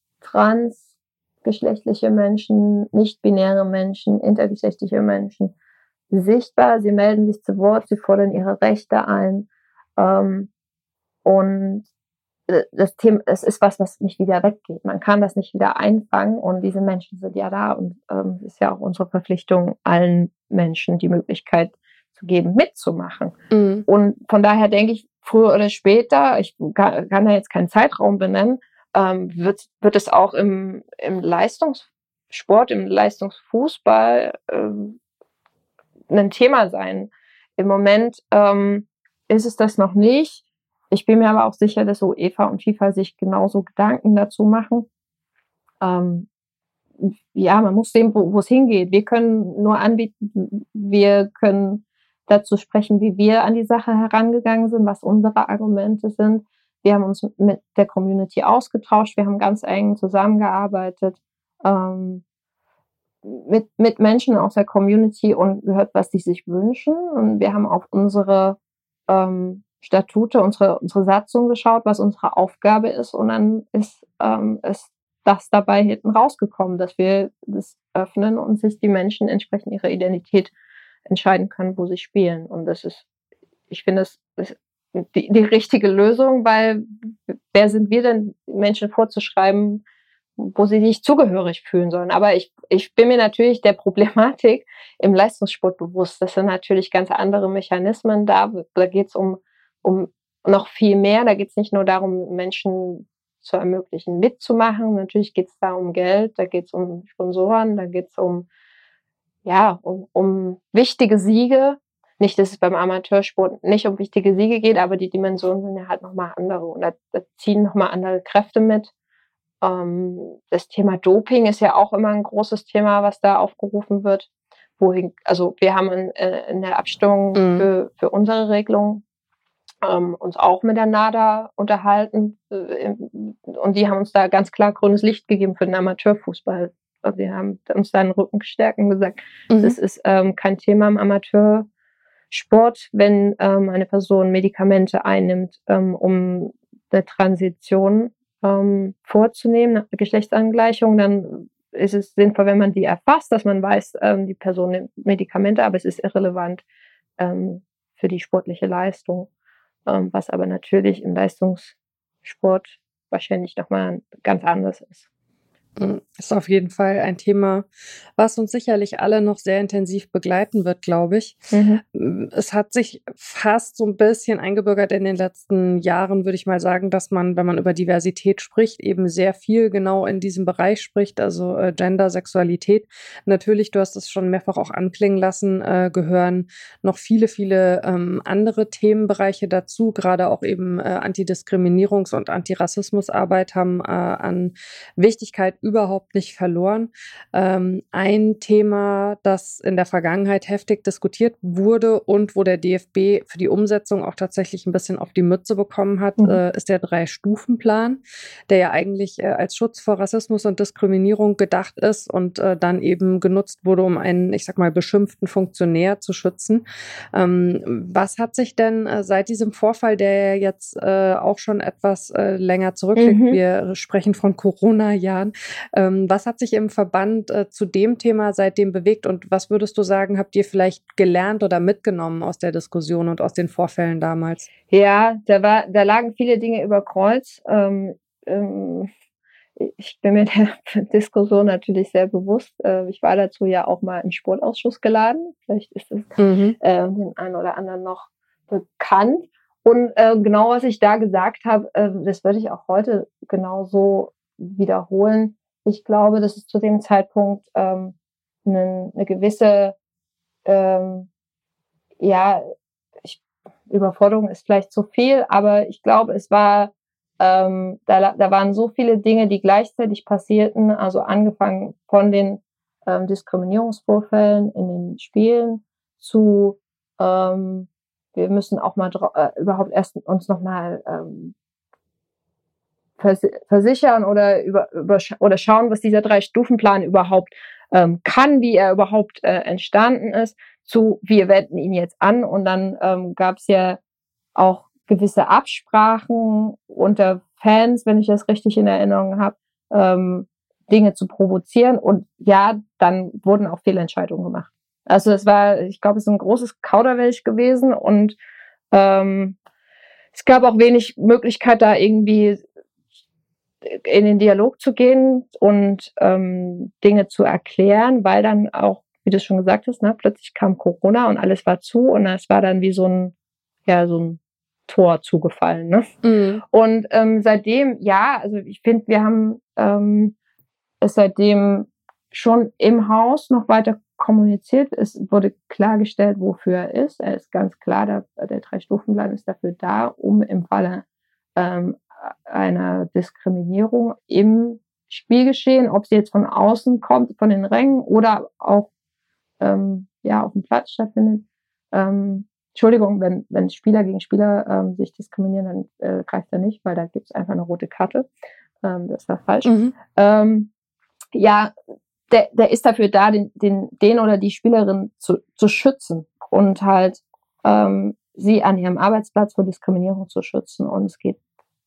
transgeschlechtliche Menschen, nicht-binäre Menschen, intergeschlechtliche Menschen sichtbar. Sie melden sich zu Wort, sie fordern ihre Rechte ein. Ähm, und das Thema, es ist was, was nicht wieder weggeht. Man kann das nicht wieder einfangen und diese Menschen sind ja da und ähm, es ist ja auch unsere Verpflichtung, allen Menschen die Möglichkeit zu geben, mitzumachen. Mhm. Und von daher denke ich, früher oder später, ich kann, kann da jetzt keinen Zeitraum benennen, ähm, wird, wird es auch im, im Leistungssport, im Leistungsfußball ähm, ein Thema sein. Im Moment ähm, ist es das noch nicht. Ich bin mir aber auch sicher, dass UEFA und FIFA sich genauso Gedanken dazu machen. Ähm, ja, man muss sehen, wo es hingeht. Wir können nur anbieten, wir können dazu sprechen, wie wir an die Sache herangegangen sind, was unsere Argumente sind. Wir haben uns mit der Community ausgetauscht, wir haben ganz eng zusammengearbeitet, ähm, mit, mit Menschen aus der Community und gehört, was die sich wünschen. Und wir haben auf unsere ähm, Statute, unsere, unsere Satzung geschaut, was unsere Aufgabe ist. Und dann ist, ähm, ist das dabei hinten rausgekommen, dass wir das öffnen und sich die Menschen entsprechend ihrer Identität entscheiden können, wo sie spielen. Und das ist, ich finde, das ist die, die richtige Lösung, weil wer sind wir denn, Menschen vorzuschreiben, wo sie sich zugehörig fühlen sollen. Aber ich, ich bin mir natürlich der Problematik im Leistungssport bewusst. Das sind natürlich ganz andere Mechanismen da. Da geht es um, um noch viel mehr. Da geht es nicht nur darum, Menschen zu ermöglichen, mitzumachen. Natürlich geht es da um Geld, da geht es um Sponsoren, da geht es um, ja, um, um wichtige Siege. Nicht, dass es beim Amateursport nicht um wichtige Siege geht, aber die Dimensionen sind ja halt nochmal andere. Und da, da ziehen nochmal andere Kräfte mit. Das Thema Doping ist ja auch immer ein großes Thema, was da aufgerufen wird. Wohin, also wir haben in, in der Abstimmung mhm. für, für unsere Regelung ähm, uns auch mit der NADA unterhalten. Und die haben uns da ganz klar grünes Licht gegeben für den Amateurfußball. Wir haben uns da den Rücken gestärkt und gesagt, mhm. das ist ähm, kein Thema im Amateursport, wenn ähm, eine Person Medikamente einnimmt, ähm, um eine Transition Ähm, vorzunehmen, eine Geschlechtsangleichung, dann ist es sinnvoll, wenn man die erfasst, dass man weiß, ähm, die Person nimmt Medikamente, aber es ist irrelevant ähm, für die sportliche Leistung, ähm, was aber natürlich im Leistungssport wahrscheinlich nochmal ganz anders ist. Ist auf jeden Fall ein Thema, was uns sicherlich alle noch sehr intensiv begleiten wird, glaube ich. Mhm. Es hat sich fast so ein bisschen eingebürgert in den letzten Jahren, würde ich mal sagen, dass man, wenn man über Diversität spricht, eben sehr viel genau in diesem Bereich spricht, also äh, Gender, Sexualität. Natürlich, du hast es schon mehrfach auch anklingen lassen, äh, gehören noch viele, viele ähm, andere Themenbereiche dazu, gerade auch eben äh, Antidiskriminierungs- und Antirassismusarbeit haben äh, an Wichtigkeit überhaupt nicht verloren. Ähm, ein Thema, das in der Vergangenheit heftig diskutiert wurde und wo der D F B für die Umsetzung auch tatsächlich ein bisschen auf die Mütze bekommen hat, mhm. äh, ist der Drei-Stufen-Plan, der ja eigentlich äh, als Schutz vor Rassismus und Diskriminierung gedacht ist und äh, dann eben genutzt wurde, um einen, ich sag mal, beschimpften Funktionär zu schützen. Ähm, was hat sich denn äh, seit diesem Vorfall, der jetzt äh, auch schon etwas äh, länger zurückliegt, mhm. wir sprechen von Corona-Jahren, Ähm, was hat sich im Verband äh, zu dem Thema seitdem bewegt und was würdest du sagen, habt ihr vielleicht gelernt oder mitgenommen aus der Diskussion und aus den Vorfällen damals? Ja, da war, da lagen viele Dinge über Kreuz. Ähm, ähm, ich bin mir der Diskussion natürlich sehr bewusst. Äh, ich war dazu ja auch mal im Sportausschuss geladen. Vielleicht ist es mhm. äh, den einen oder anderen noch bekannt. Und äh, genau, was ich da gesagt habe, äh, das würde ich auch heute genauso wiederholen. Ich glaube, dass es zu dem Zeitpunkt ähm, eine, eine gewisse ähm, ja, ich, Überforderung ist vielleicht zu viel, aber ich glaube, es war ähm, da, da waren so viele Dinge, die gleichzeitig passierten, also angefangen von den ähm, Diskriminierungsvorfällen in den Spielen zu ähm, wir müssen auch mal äh, überhaupt erst uns nochmal ähm, versichern oder über, über oder schauen, was dieser Drei-Stufen-Plan überhaupt ähm, kann, wie er überhaupt äh, entstanden ist, zu wir wenden ihn jetzt an. Und dann ähm, gab es ja auch gewisse Absprachen unter Fans, wenn ich das richtig in Erinnerung habe, ähm, Dinge zu provozieren. Und ja, dann wurden auch Fehlentscheidungen gemacht. Also es war, ich glaube, es ist ein großes Kauderwelsch gewesen und ähm, es gab auch wenig Möglichkeit, da irgendwie in den Dialog zu gehen und ähm, Dinge zu erklären, weil dann auch, wie du schon gesagt hast, ne, plötzlich kam Corona und alles war zu und es war dann wie so ein, ja, so ein Tor zugefallen. Ne? Mhm. Und ähm, seitdem, ja, also ich finde, wir haben ähm, es seitdem schon im Haus noch weiter kommuniziert. Es wurde klargestellt, wofür er ist. Er ist ganz klar, der, der Drei-Stufen-Plan ist dafür da, um im Falle ähm, einer Diskriminierung im Spielgeschehen, ob sie jetzt von außen kommt, von den Rängen oder auch ähm, ja auf dem Platz stattfindet. Ähm, Entschuldigung, wenn, wenn Spieler gegen Spieler ähm, sich diskriminieren, dann äh, greift er nicht, weil da gibt es einfach eine rote Karte. Ähm, das war falsch. Mhm. Ähm, ja, der, der ist dafür da, den, den, den oder die Spielerin zu, zu schützen und halt ähm, sie an ihrem Arbeitsplatz vor Diskriminierung zu schützen. Und es geht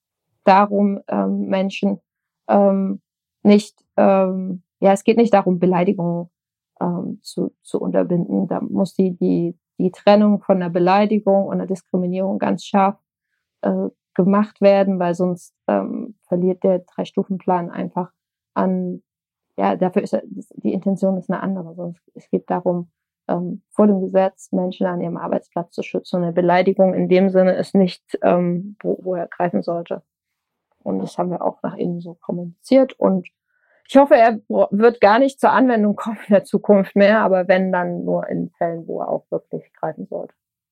darum, ähm, Menschen ähm, nicht, ähm, ja, es geht nicht darum, Beleidigungen ähm, zu, zu unterbinden. Da muss die, die, die Trennung von der Beleidigung und der Diskriminierung ganz scharf äh, gemacht werden, weil sonst ähm, verliert der Drei-Stufen-Plan einfach an, ja, dafür ist die Intention ist eine andere. Sonst, es geht darum, ähm, vor dem Gesetz Menschen an ihrem Arbeitsplatz zu schützen. Und eine Beleidigung in dem Sinne ist nicht, ähm, wo, wo er greifen sollte. Und das haben wir auch nach innen so kommuniziert. Und ich hoffe, er wird gar nicht zur Anwendung kommen in der Zukunft mehr, aber wenn, dann nur in Fällen, wo er auch wirklich greifen sollte.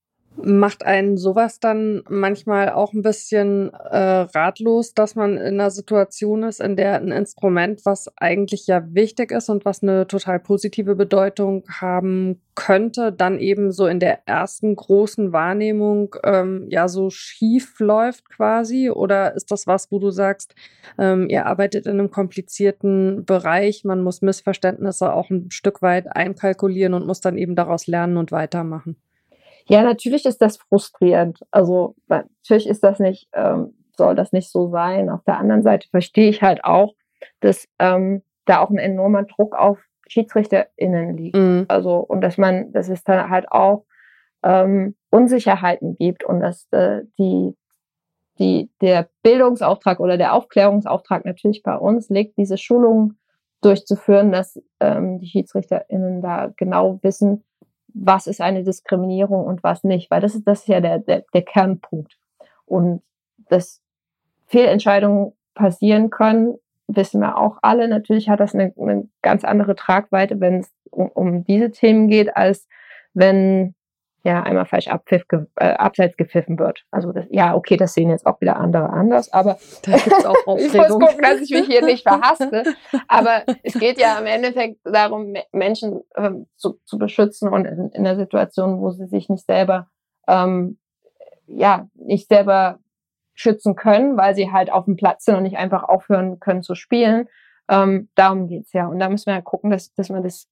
Macht einen sowas dann manchmal auch ein bisschen äh, ratlos, dass man in einer Situation ist, in der ein Instrument, was eigentlich ja wichtig ist und was eine total positive Bedeutung haben könnte, dann eben so in der ersten großen Wahrnehmung ähm, ja so schief läuft quasi? Oder ist das was, wo du sagst, ähm, ihr arbeitet in einem komplizierten Bereich, man muss Missverständnisse auch ein Stück weit einkalkulieren und muss dann eben daraus lernen und weitermachen? Ja, natürlich ist das frustrierend. Also natürlich ist das nicht, ähm, soll das nicht so sein. Auf der anderen Seite verstehe ich halt auch, dass ähm, da auch ein enormer Druck auf SchiedsrichterInnen liegt. Mhm. Also und dass man, dass es dann halt auch ähm, Unsicherheiten gibt und dass äh, die die der Bildungsauftrag oder der Aufklärungsauftrag natürlich bei uns liegt, diese Schulungen durchzuführen, dass ähm, die SchiedsrichterInnen da genau wissen, was ist eine Diskriminierung und was nicht, weil das ist, das ist ja der, der, der Kernpunkt. Und dass Fehlentscheidungen passieren können, wissen wir auch alle. Natürlich hat das eine, eine ganz andere Tragweite, wenn es um, um diese Themen geht, als wenn ja einmal falsch abpfiff, äh, abseits gepfiffen wird. Also das, ja, okay, das sehen jetzt auch wieder andere anders, aber da gibt's auch Aufregung. Ich muss gucken, dass ich mich hier nicht verhaste. Aber es geht ja im Endeffekt darum, Menschen ähm, zu, zu beschützen und in, in der Situation, wo sie sich nicht selber, ähm, ja, nicht selber schützen können, weil sie halt auf dem Platz sind und nicht einfach aufhören können zu spielen. Ähm, darum geht's ja. Und da müssen wir ja gucken, dass, dass man das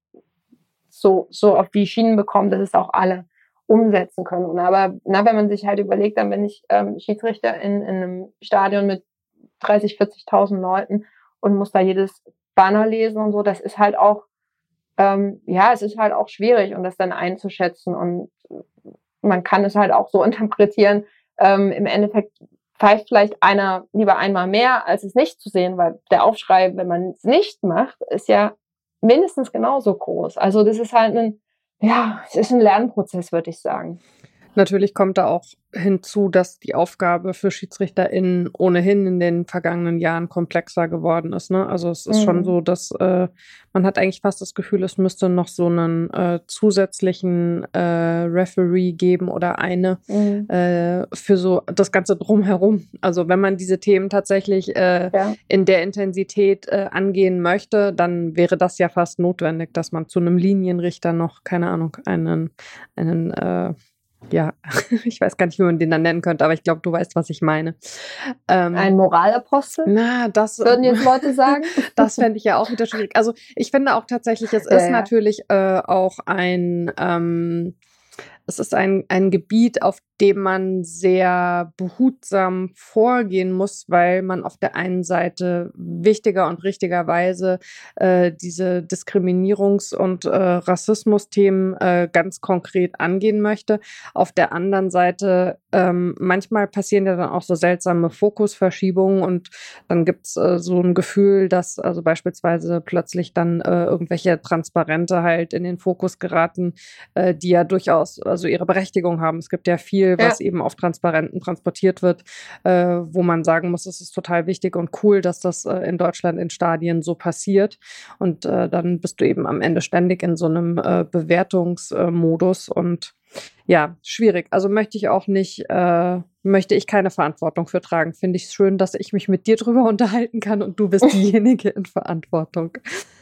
so, so auf die Schienen bekommt, dass es auch alle umsetzen können. Und aber na, wenn man sich halt überlegt, dann bin ich ähm, Schiedsrichter in, in einem Stadion mit dreißig, vierzigtausend Leuten und muss da jedes Banner lesen und so, das ist halt auch, ähm, ja, es ist halt auch schwierig, um das dann einzuschätzen. Und man kann es halt auch so interpretieren, ähm, im Endeffekt pfeift vielleicht einer lieber einmal mehr, als es nicht zu sehen, weil der Aufschrei, wenn man es nicht macht, ist ja mindestens genauso groß. Also das ist halt ein Ja, es ist ein Lernprozess, würde ich sagen. Natürlich kommt da auch hinzu, dass die Aufgabe für SchiedsrichterInnen ohnehin in den vergangenen Jahren komplexer geworden ist. Ne? Also es ist mhm. schon so, dass äh, man hat eigentlich fast das Gefühl, es müsste noch so einen äh, zusätzlichen äh, Referee geben oder eine mhm. äh, für so das Ganze drumherum. Also wenn man diese Themen tatsächlich äh, ja. in der Intensität äh, angehen möchte, dann wäre das ja fast notwendig, dass man zu einem Linienrichter noch, keine Ahnung, einen, einen äh, ja, ich weiß gar nicht, wie man den dann nennen könnte, aber ich glaube, du weißt, was ich meine. Ähm, Ein Moralapostel? Na, das würden jetzt Leute sagen. Das fände ich ja auch wieder schwierig. Also ich finde auch tatsächlich, es ja, ist ja. natürlich äh, auch ein ähm, es ist ein, ein Gebiet, auf dem man sehr behutsam vorgehen muss, weil man auf der einen Seite wichtiger und richtigerweise äh, diese Diskriminierungs- und äh, Rassismusthemen äh, ganz konkret angehen möchte. Auf der anderen Seite ähm, manchmal passieren ja dann auch so seltsame Fokusverschiebungen und dann gibt's äh, so ein Gefühl, dass also beispielsweise plötzlich dann äh, irgendwelche Transparente halt in den Fokus geraten, äh, die ja durchaus also ihre Berechtigung haben. Es gibt ja viel, was ja. eben auf Transparenten transportiert wird, äh, wo man sagen muss, es ist total wichtig und cool, dass das äh, in Deutschland in Stadien so passiert. Und äh, dann bist du eben am Ende ständig in so einem äh, Bewertungsmodus und Ja, schwierig. Also möchte ich auch nicht, äh, möchte ich keine Verantwortung für tragen. Finde ich es schön, dass ich mich mit dir drüber unterhalten kann und du bist diejenige in Verantwortung.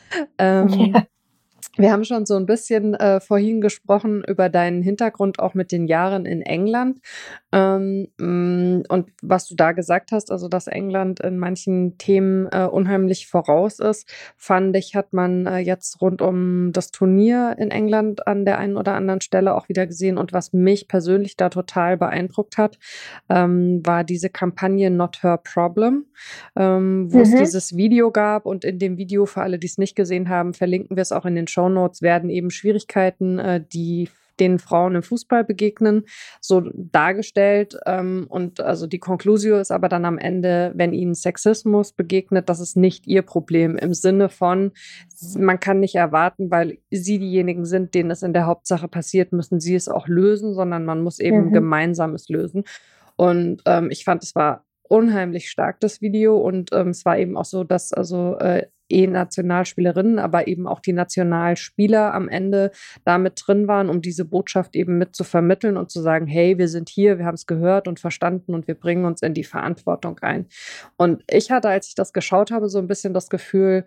Ähm, Ja. Wir haben schon so ein bisschen äh, vorhin gesprochen über deinen Hintergrund auch mit den Jahren in England. Ähm, mm, und was du da gesagt hast, also dass England in manchen Themen äh, unheimlich voraus ist, fand ich, hat man äh, jetzt rund um das Turnier in England an der einen oder anderen Stelle auch wieder gesehen. Und was mich persönlich da total beeindruckt hat, ähm, war diese Kampagne Not Her Problem, ähm, wo es Mhm. dieses Video gab. Und in dem Video, für alle, die es nicht gesehen haben, verlinken wir es auch in den Shownotes, werden eben Schwierigkeiten, äh, die den Frauen im Fußball begegnen, so dargestellt. Ähm, und also die Conclusio ist aber dann am Ende, wenn ihnen Sexismus begegnet, das ist nicht ihr Problem im Sinne von, man kann nicht erwarten, weil sie diejenigen sind, denen es in der Hauptsache passiert, müssen sie es auch lösen, sondern man muss eben Mhm. gemeinsam es lösen. Und ähm, ich fand, es war unheimlich stark, das Video. Und ähm, es war eben auch so, dass also äh, eh Nationalspielerinnen, aber eben auch die Nationalspieler am Ende da mit drin waren, um diese Botschaft eben mit zu vermitteln und zu sagen, hey, wir sind hier, wir haben es gehört und verstanden und wir bringen uns in die Verantwortung ein. Und ich hatte, als ich das geschaut habe, so ein bisschen das Gefühl,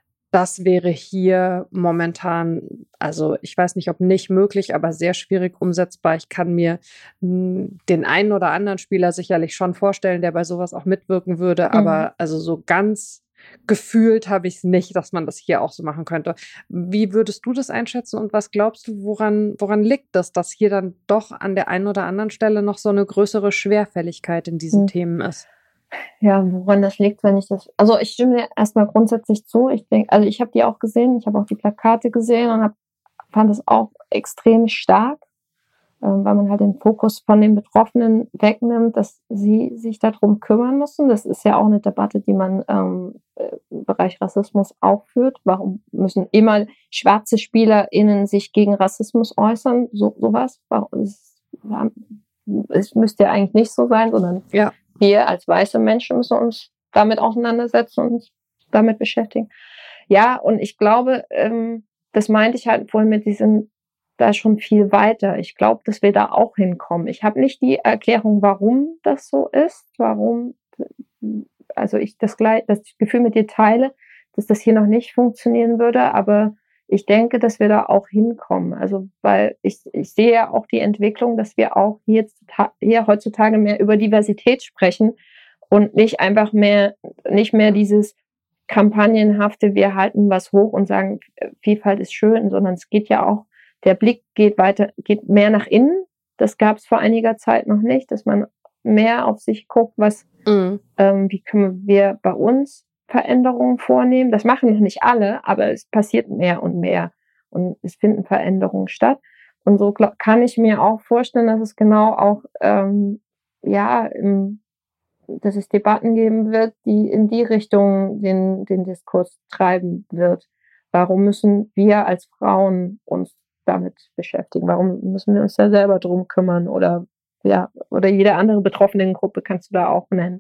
das wäre hier momentan, also ich weiß nicht, ob nicht möglich, aber sehr schwierig umsetzbar. Ich kann mir mh, den einen oder anderen Spieler sicherlich schon vorstellen, der bei sowas auch mitwirken würde, Mhm. aber also so ganz gefühlt habe ich es nicht, dass man das hier auch so machen könnte. Wie würdest du das einschätzen und was glaubst du, woran, woran liegt das, dass hier dann doch an der einen oder anderen Stelle noch so eine größere Schwerfälligkeit in diesen Mhm. Themen ist? Ja, woran das liegt, wenn ich das. Also ich stimme dir erstmal grundsätzlich zu. Ich denke, also ich habe die auch gesehen, ich habe auch die Plakate gesehen und hab, fand es auch extrem stark, ähm, weil man halt den Fokus von den Betroffenen wegnimmt, dass sie sich darum kümmern müssen. Das ist ja auch eine Debatte, die man ähm, im Bereich Rassismus auch führt. Warum müssen immer schwarze SpielerInnen sich gegen Rassismus äußern? So sowas. Warum, es, es müsste ja eigentlich nicht so sein, sondern Ja. wir als weiße Menschen müssen uns damit auseinandersetzen und uns damit beschäftigen. Ja, und ich glaube, ähm, das meinte ich halt vorhin mit diesem, da ist schon viel weiter. Ich glaube, dass wir da auch hinkommen. Ich habe nicht die Erklärung, warum das so ist, warum, also ich das, gleich, das Gefühl mit dir teile, dass das hier noch nicht funktionieren würde, aber ich denke, dass wir da auch hinkommen. Also, weil ich, ich sehe ja auch die Entwicklung, dass wir auch hier, hier heutzutage mehr über Diversität sprechen und nicht einfach mehr, nicht mehr dieses kampagnenhafte, wir halten was hoch und sagen, Vielfalt ist schön, sondern es geht ja auch, der Blick geht weiter, geht mehr nach innen. Das gab es vor einiger Zeit noch nicht, dass man mehr auf sich guckt, was, mhm. ähm, wie können wir bei uns Veränderungen vornehmen. Das machen noch nicht alle, aber es passiert mehr und mehr und es finden Veränderungen statt. Und so glaub, kann ich mir auch vorstellen, dass es genau auch, ähm, ja, im, dass es Debatten geben wird, die in die Richtung den, den Diskurs treiben wird. Warum müssen wir als Frauen uns damit beschäftigen? Warum müssen wir uns da selber drum kümmern? Oder, ja, oder jede andere betroffene Gruppe kannst du da auch nennen.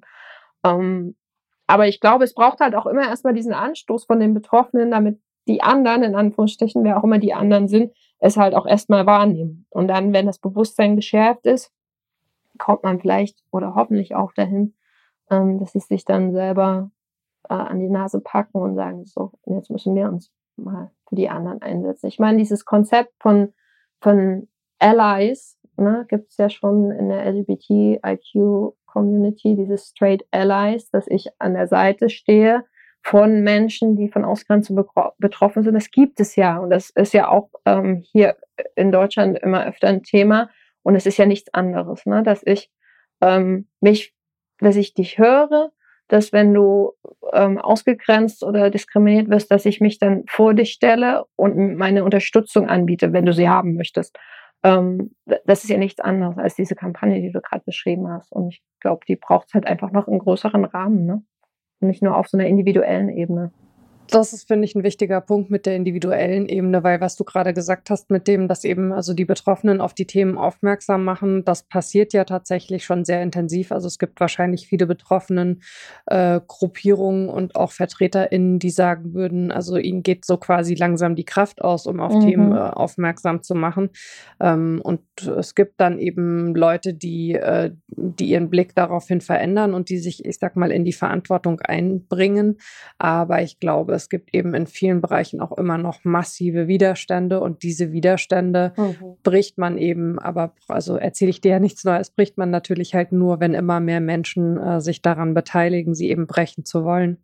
Ähm, aber ich glaube, es braucht halt auch immer erstmal diesen Anstoß von den Betroffenen, damit die anderen, in Anführungsstrichen, wer auch immer die anderen sind, es halt auch erstmal wahrnehmen. Und dann, wenn das Bewusstsein geschärft ist, kommt man vielleicht oder hoffentlich auch dahin, ähm, dass sie sich dann selber äh, an die Nase packen und sagen, so, jetzt müssen wir uns mal für die anderen einsetzen. Ich meine, dieses Konzept von, von Allies, ne, gibt es ja schon in der L G B T I Q-Community, diese Straight Allies, dass ich an der Seite stehe von Menschen, die von Ausgrenzung be- betroffen sind. Das gibt es ja und das ist ja auch ähm, hier in Deutschland immer öfter ein Thema und es ist ja nichts anderes, ne, dass ich ähm, mich, dass ich dich höre, dass wenn du ähm, ausgegrenzt oder diskriminiert wirst, dass ich mich dann vor dich stelle und meine Unterstützung anbiete, wenn du sie haben möchtest. Ähm, das ist ja nichts anderes als diese Kampagne, die du gerade beschrieben hast. Und ich glaube, die braucht halt einfach noch einen größeren Rahmen, ne? Und nicht nur auf so einer individuellen Ebene. Das ist, finde ich, ein wichtiger Punkt mit der individuellen Ebene, weil was du gerade gesagt hast mit dem, dass eben also die Betroffenen auf die Themen aufmerksam machen, das passiert ja tatsächlich schon sehr intensiv. Also, es gibt wahrscheinlich viele Betroffenen äh, Gruppierungen und auch VertreterInnen, die sagen würden, also ihnen geht so quasi langsam die Kraft aus, um auf Themen äh, Mhm. aufmerksam zu machen. Ähm, und es gibt dann eben Leute, die, äh, die ihren Blick daraufhin verändern und die sich, ich sag mal, in die Verantwortung einbringen. Aber ich glaube, es gibt eben in vielen Bereichen auch immer noch massive Widerstände und diese Widerstände Mhm. bricht man eben, aber also erzähle ich dir ja nichts Neues, bricht man natürlich halt nur, wenn immer mehr Menschen äh, sich daran beteiligen, sie eben brechen zu wollen.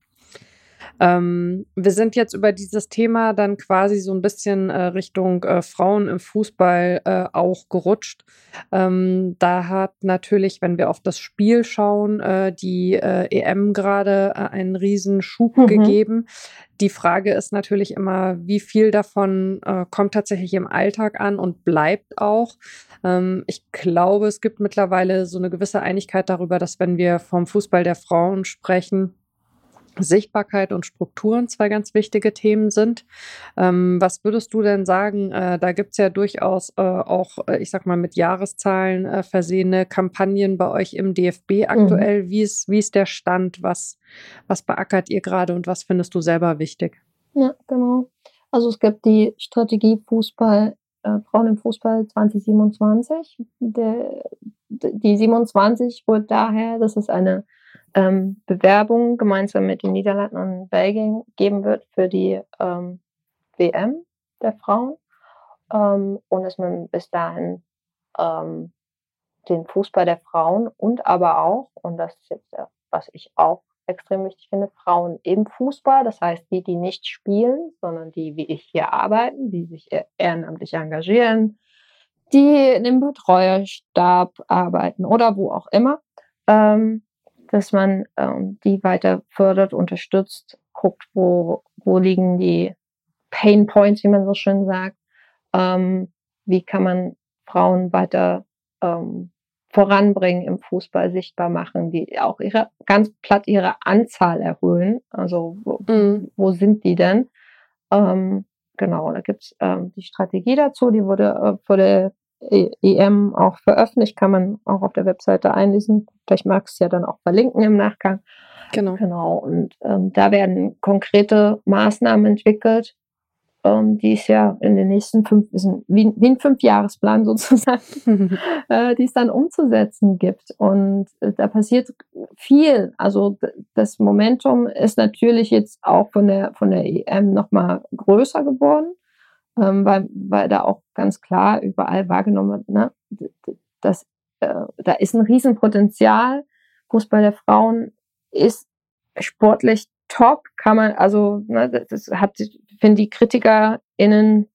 Ähm, wir sind jetzt über dieses Thema dann quasi so ein bisschen äh, Richtung äh, Frauen im Fußball äh, auch gerutscht. Ähm, da hat natürlich, wenn wir auf das Spiel schauen, äh, die äh, E M gerade äh, einen riesen Schub Mhm. gegeben. Die Frage ist natürlich immer, wie viel davon äh, kommt tatsächlich im Alltag an und bleibt auch. Ähm, ich glaube, es gibt mittlerweile so eine gewisse Einigkeit darüber, dass wenn wir vom Fußball der Frauen sprechen, Sichtbarkeit und Strukturen zwei ganz wichtige Themen sind. Ähm, was würdest du denn sagen? Äh, da gibt's ja durchaus äh, auch, äh, ich sag mal, mit Jahreszahlen äh, versehene Kampagnen bei euch im D F B Mhm. aktuell. Wie ist, wie ist der Stand? Was, was beackert ihr gerade und was findest du selber wichtig? Ja, genau. Also es gibt die Strategie Fußball, äh, Frauen im Fußball zwanzig siebenundzwanzig. Der, die siebenundzwanzig wurde daher, dass es eine ähm, Bewerbung gemeinsam mit den Niederlanden und Belgien geben wird für die ähm, W M der Frauen, ähm, und dass man bis dahin ähm, den Fußball der Frauen und aber auch, und das ist jetzt, äh, was ich auch extrem wichtig finde, Frauen im Fußball, das heißt die, die nicht spielen, sondern die, wie ich hier arbeiten, die sich e- ehrenamtlich engagieren, die in dem Betreuerstab arbeiten oder wo auch immer, ähm, dass man ähm, die weiter fördert, unterstützt, guckt, wo, wo liegen die Pain Points, wie man so schön sagt, ähm, wie kann man Frauen weiter ähm, voranbringen im Fußball, sichtbar machen, die auch ihre, ganz platt ihre Anzahl erhöhen. Also wo, Mhm. wo sind die denn? Ähm, genau, da gibt's ähm, die Strategie dazu, die wurde äh, vor der E- EM auch veröffentlicht, kann man auch auf der Webseite einlesen. Vielleicht magst du ja dann auch verlinken im Nachgang. Genau. Genau, und ähm, da werden konkrete Maßnahmen entwickelt, ähm, die es ja in den nächsten fünf, ist ein, wie, wie ein Fünfjahresplan sozusagen, äh, die es dann umzusetzen gibt. Und äh, da passiert viel. Also d- das Momentum ist natürlich jetzt auch von der von der E M nochmal größer geworden, ähm, weil, weil da auch ganz klar überall wahrgenommen wird, ne, d- d- dass, äh, da ist ein Riesenpotenzial. Fußball der Frauen ist sportlich top, kann man, also, ne, das das hat, finde die KritikerInnen,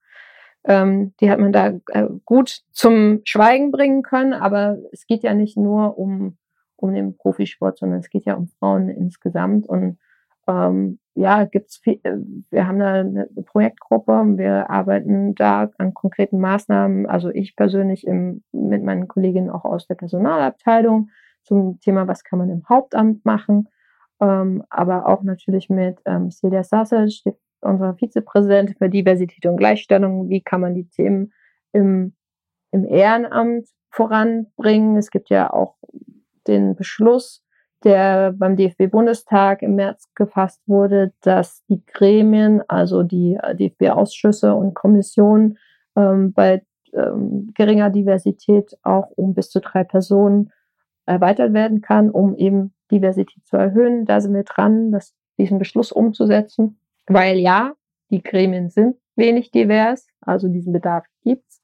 ähm, die hat man da äh, gut zum Schweigen bringen können, aber es geht ja nicht nur um, um den Profisport, sondern es geht ja um Frauen insgesamt. Und ähm, ja, gibt's viel, äh, wir haben da eine Projektgruppe, wir arbeiten da an konkreten Maßnahmen, also ich persönlich im, mit meinen Kolleginnen auch aus der Personalabteilung zum Thema, was kann man im Hauptamt machen, ähm, aber auch natürlich mit ähm, Celia Sasic, die, unserer Vizepräsidentin für Diversität und Gleichstellung, wie kann man die Themen im, im Ehrenamt voranbringen. Es gibt ja auch den Beschluss, der beim D F B-Bundestag im März gefasst wurde, dass die Gremien, also die D F B-Ausschüsse und Kommissionen, ähm, bei ähm, geringer Diversität auch um bis zu drei Personen erweitert werden kann, um eben Diversität zu erhöhen. Da sind wir dran, das, diesen Beschluss umzusetzen, weil ja, die Gremien sind wenig divers, also diesen Bedarf gibt's.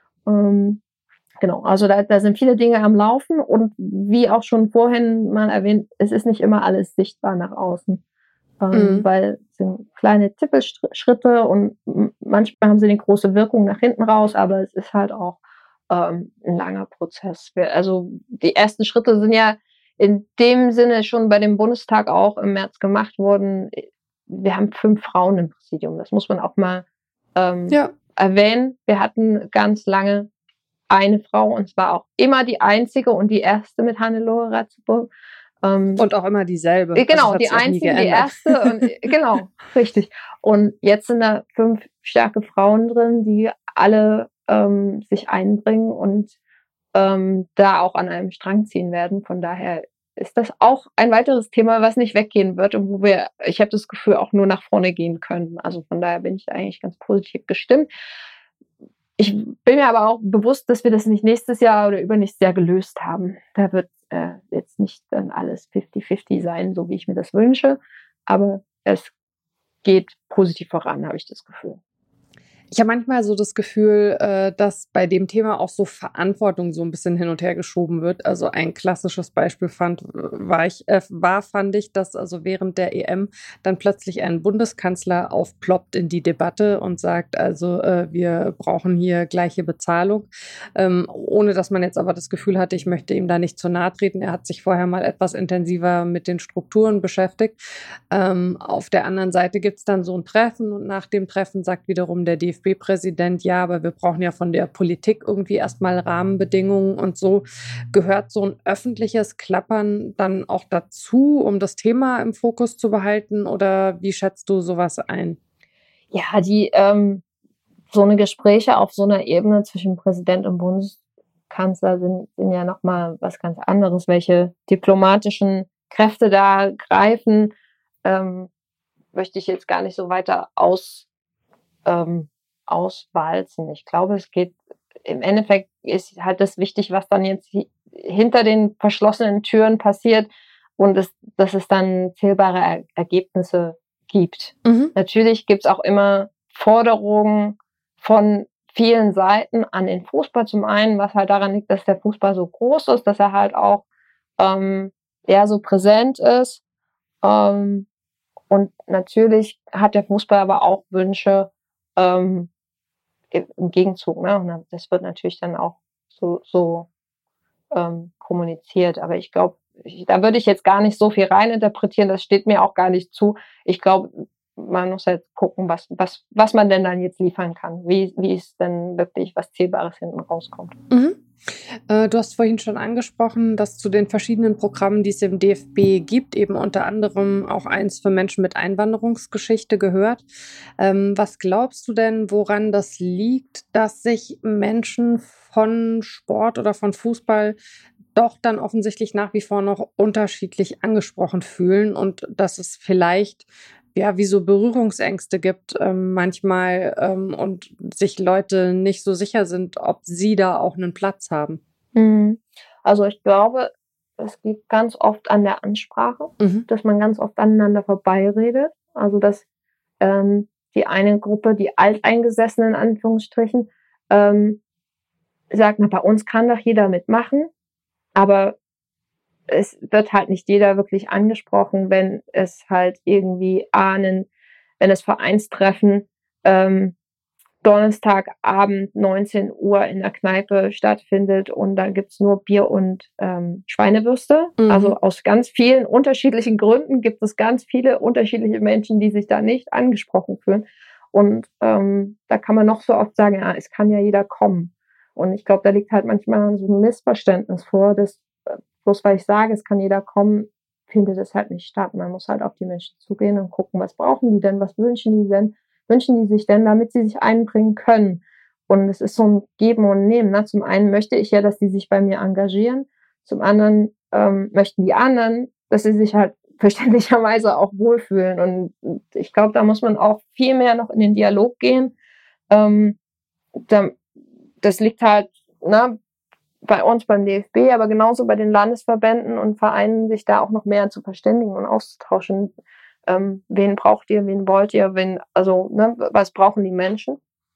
Ähm, Genau, also da, da sind viele Dinge am Laufen und wie auch schon vorhin mal erwähnt, es ist nicht immer alles sichtbar nach außen, ähm, Mhm. weil es sind kleine Tippelschritte und m- manchmal haben sie eine große Wirkung nach hinten raus, aber es ist halt auch ähm, ein langer Prozess. Wir, also die ersten Schritte sind ja in dem Sinne schon bei dem Bundestag auch im März gemacht worden. Wir haben fünf Frauen im Präsidium, das muss man auch mal ähm, Ja. erwähnen. Wir hatten ganz lange eine Frau und zwar auch immer die einzige und die erste mit Hannelore Ratzeburg. Ähm, und auch immer dieselbe. Genau, also die einzige, die erste. Und, genau, richtig. Und jetzt sind da fünf starke Frauen drin, die alle ähm, sich einbringen und ähm, da auch an einem Strang ziehen werden. Von daher ist das auch ein weiteres Thema, was nicht weggehen wird und wo wir, ich habe das Gefühl, auch nur nach vorne gehen können. Also von daher bin ich eigentlich ganz positiv gestimmt. Ich bin mir aber auch bewusst, dass wir das nicht nächstes Jahr oder übernächstes Jahr gelöst haben. Da wird äh, jetzt nicht dann alles fifty fifty sein, so wie ich mir das wünsche. Aber es geht positiv voran, habe ich das Gefühl. Ich habe manchmal so das Gefühl, äh, dass bei dem Thema auch so Verantwortung so ein bisschen hin und her geschoben wird. Also ein klassisches Beispiel fand, war, ich, äh, war, fand ich, dass also während der E M dann plötzlich ein Bundeskanzler aufploppt in die Debatte und sagt, also äh, wir brauchen hier gleiche Bezahlung, ähm, ohne dass man jetzt aber das Gefühl hatte, ich möchte ihm da nicht zu nahe treten. Er hat sich vorher mal etwas intensiver mit den Strukturen beschäftigt. Ähm, auf der anderen Seite gibt es dann so ein Treffen und nach dem Treffen sagt wiederum der D F B-Präsident, ja, aber wir brauchen ja von der Politik irgendwie erstmal Rahmenbedingungen und so. Gehört so ein öffentliches Klappern dann auch dazu, um das Thema im Fokus zu behalten, oder wie schätzt du sowas ein? Ja, die ähm, so eine Gespräche auf so einer Ebene zwischen Präsident und Bundeskanzler sind, sind ja nochmal was ganz anderes. Welche diplomatischen Kräfte da greifen, ähm, möchte ich jetzt gar nicht so weiter aus ähm, auswalzen. Ich glaube, es geht, im Endeffekt ist halt das wichtig, was dann jetzt hinter den verschlossenen Türen passiert und es, dass es dann zählbare er- Ergebnisse gibt. Mhm. Natürlich gibt es auch immer Forderungen von vielen Seiten an den Fußball zum einen, was halt daran liegt, dass der Fußball so groß ist, dass er halt auch ähm, eher so präsent ist. Ähm, und natürlich hat der Fußball aber auch Wünsche, ähm, im Gegenzug, ne? Und das wird natürlich dann auch so, so ähm, kommuniziert. Aber ich glaube, da würde ich jetzt gar nicht so viel reininterpretieren, das steht mir auch gar nicht zu. Ich glaube, man muss halt gucken, was, was, was man denn dann jetzt liefern kann, wie, wie es denn wirklich was Zählbares hinten rauskommt. Mhm. Äh, du hast vorhin schon angesprochen, dass zu den verschiedenen Programmen, die es im D F B gibt, eben unter anderem auch eins für Menschen mit Einwanderungsgeschichte gehört. Ähm, was glaubst du denn, woran das liegt, dass sich Menschen von Sport oder von Fußball doch dann offensichtlich nach wie vor noch unterschiedlich angesprochen fühlen und dass es vielleicht ja, wie so Berührungsängste gibt ähm, manchmal ähm, und sich Leute nicht so sicher sind, ob sie da auch einen Platz haben? Mhm. Also ich glaube, es liegt ganz oft an der Ansprache, mhm. dass man ganz oft aneinander vorbeiredet. Also dass ähm, die eine Gruppe, die Alteingesessenen in Anführungsstrichen, ähm, sagt, na, bei uns kann doch jeder mitmachen, aber es wird halt nicht jeder wirklich angesprochen, wenn es halt irgendwie ahnen, wenn es Vereinstreffen ähm, Donnerstagabend neunzehn Uhr in der Kneipe stattfindet und da gibt's nur Bier und ähm, Schweinewürste. Mhm. Also aus ganz vielen unterschiedlichen Gründen gibt es ganz viele unterschiedliche Menschen, die sich da nicht angesprochen fühlen. Und ähm, da kann man noch so oft sagen, ja, es kann ja jeder kommen. Und ich glaube, da liegt halt manchmal so ein Missverständnis vor, dass bloß weil ich sage, es kann jeder kommen, findet es halt nicht statt. Man muss halt auf die Menschen zugehen und gucken, was brauchen die denn, was wünschen die denn, wünschen die sich denn, damit sie sich einbringen können. Und es ist so ein Geben und Nehmen. Ne? Zum einen möchte ich ja, dass die sich bei mir engagieren. Zum anderen ähm, möchten die anderen, dass sie sich halt verständlicherweise auch wohlfühlen. Und ich glaube, da muss man auch viel mehr noch in den Dialog gehen. Ähm, da, das liegt halt, ne, bei uns beim D F B, aber genauso bei den Landesverbänden und Vereinen, sich da auch noch mehr zu verständigen und auszutauschen. Ähm, wen braucht ihr, wen wollt ihr, wen, also, ne, was brauchen die Menschen?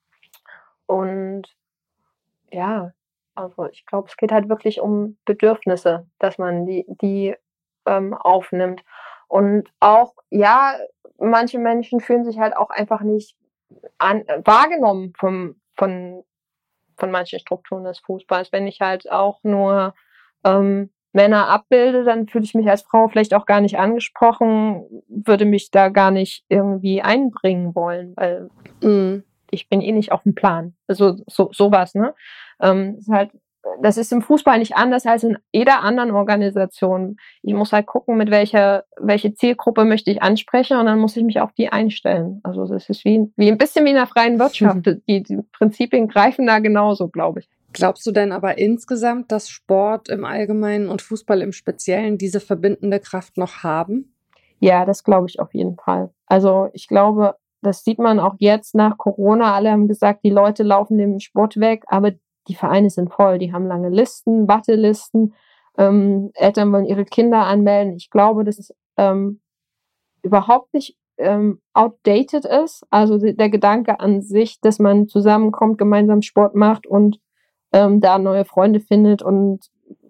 Und ja, also ich glaube, es geht halt wirklich um Bedürfnisse, dass man die, die ähm, aufnimmt. Und auch, ja, manche Menschen fühlen sich halt auch einfach nicht an, wahrgenommen vom, von von manchen Strukturen des Fußballs. Wenn ich halt auch nur ähm, Männer abbilde, dann fühle ich mich als Frau vielleicht auch gar nicht angesprochen, würde mich da gar nicht irgendwie einbringen wollen, weil mm. ich bin eh nicht auf dem Plan. Also so sowas, ne? Ähm, ist halt das ist im Fußball nicht anders als in jeder anderen Organisation. Ich muss halt gucken, mit welcher, welche Zielgruppe möchte ich ansprechen und dann muss ich mich auf die einstellen. Also das ist wie, wie ein bisschen wie in der freien Wirtschaft. Mhm. Die, die Prinzipien greifen da genauso, glaube ich. Glaubst du denn aber insgesamt, dass Sport im Allgemeinen und Fußball im Speziellen diese verbindende Kraft noch haben? Ja, das glaube ich auf jeden Fall. Also ich glaube, das sieht man auch jetzt nach Corona. Alle haben gesagt, die Leute laufen dem Sport weg, aber die Vereine sind voll. Die haben lange Listen, Wartelisten. Ähm, Eltern wollen ihre Kinder anmelden. Ich glaube, dass es ähm, überhaupt nicht ähm, outdated ist. Also der Gedanke an sich, dass man zusammenkommt, gemeinsam Sport macht und ähm, da neue Freunde findet und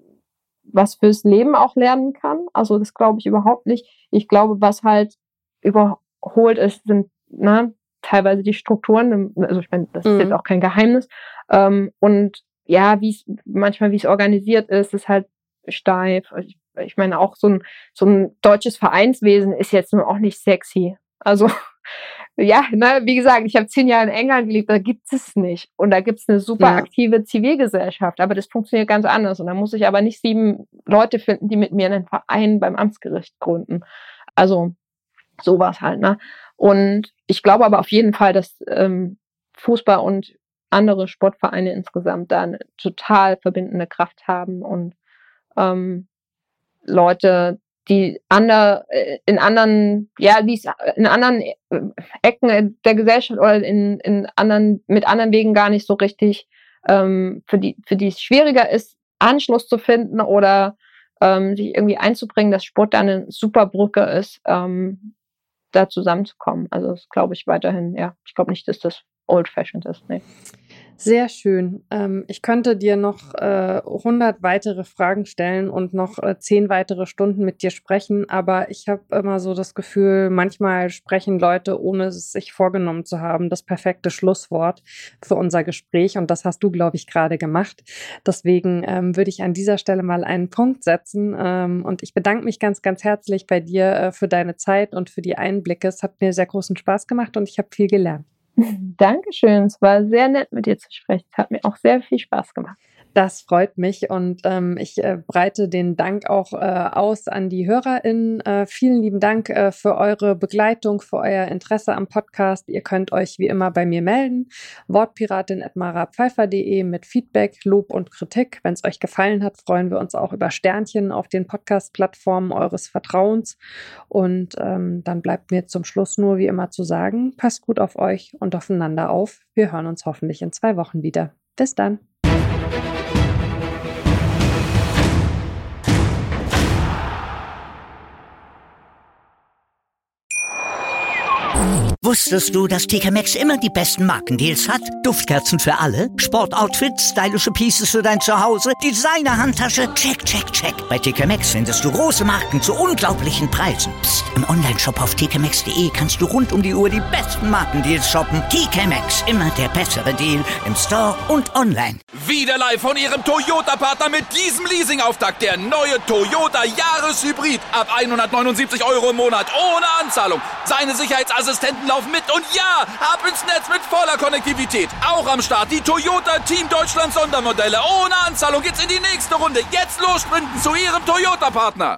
was fürs Leben auch lernen kann. Also das glaube ich überhaupt nicht. Ich glaube, was halt überholt ist, sind na, teilweise die Strukturen. Also ich meine, das ist mhm. jetzt auch kein Geheimnis. Ähm, und ja, wie es manchmal wie es organisiert ist, ist halt steif. Ich, ich meine, auch so ein so ein deutsches Vereinswesen ist jetzt nur auch nicht sexy. Also ja, ne, wie gesagt, ich habe zehn Jahre in England gelebt, da gibt es nicht. Und da gibt es eine super ja. aktive Zivilgesellschaft, aber das funktioniert ganz anders. Und da muss ich aber nicht sieben Leute finden, die mit mir einen Verein beim Amtsgericht gründen. Also sowas halt, ne? Und ich glaube aber auf jeden Fall, dass ähm, Fußball und andere Sportvereine insgesamt da eine total verbindende Kraft haben und ähm, Leute, die ander, in anderen, ja, die in anderen Ecken der Gesellschaft oder in, in anderen, mit anderen Wegen gar nicht so richtig, ähm, für die, für die es schwieriger ist, Anschluss zu finden oder ähm, sich irgendwie einzubringen, dass Sport da eine super Brücke ist, ähm, da zusammenzukommen. Also das glaube ich weiterhin, ja, ich glaube nicht, dass das old-fashioned ist, nee. Sehr schön. Ähm, ich könnte dir noch äh, hundert weitere Fragen stellen und noch äh, zehn weitere Stunden mit dir sprechen, aber ich habe immer so das Gefühl, manchmal sprechen Leute, ohne es sich vorgenommen zu haben, das perfekte Schlusswort für unser Gespräch und das hast du, glaube ich, gerade gemacht. Deswegen ähm, würde ich an dieser Stelle mal einen Punkt setzen ähm, und ich bedanke mich ganz, ganz herzlich bei dir äh, für deine Zeit und für die Einblicke. Es hat mir sehr großen Spaß gemacht und ich habe viel gelernt. Dankeschön, es war sehr nett mit dir zu sprechen. Es hat mir auch sehr viel Spaß gemacht. Das freut mich und ähm, ich äh, breite den Dank auch äh, aus an die HörerInnen. Äh, vielen lieben Dank äh, für eure Begleitung, für euer Interesse am Podcast. Ihr könnt euch wie immer bei mir melden. wortpiratin at mara pfeiffer punkt de mit Feedback, Lob und Kritik. Wenn es euch gefallen hat, freuen wir uns auch über Sternchen auf den Podcast-Plattformen eures Vertrauens. Und ähm, dann bleibt mir zum Schluss nur wie immer zu sagen, passt gut auf euch und aufeinander auf. Wir hören uns hoffentlich in zwei Wochen wieder. Bis dann. Wusstest du, dass T K Maxx immer die besten Markendeals hat? Duftkerzen für alle, Sportoutfits, stylische Pieces für dein Zuhause, Designer-Handtasche, check, check, check. Bei T K Maxx findest du große Marken zu unglaublichen Preisen. Psst. Im Onlineshop auf t k maxx punkt de kannst du rund um die Uhr die besten Markendeals shoppen. T K Maxx, immer der bessere Deal im Store und online. Wieder live von ihrem Toyota-Partner mit diesem Leasing-Auftakt. Der neue Toyota Jahreshybrid. Ab hundertneunundsiebzig Euro im Monat ohne Anzahlung. Seine Sicherheitsassistenten laufen mit und ja, ab ins Netz mit voller Konnektivität. Auch am Start die Toyota Team Deutschland Sondermodelle. Ohne Anzahlung geht's in die nächste Runde. Jetzt los sprinten zu ihrem Toyota-Partner.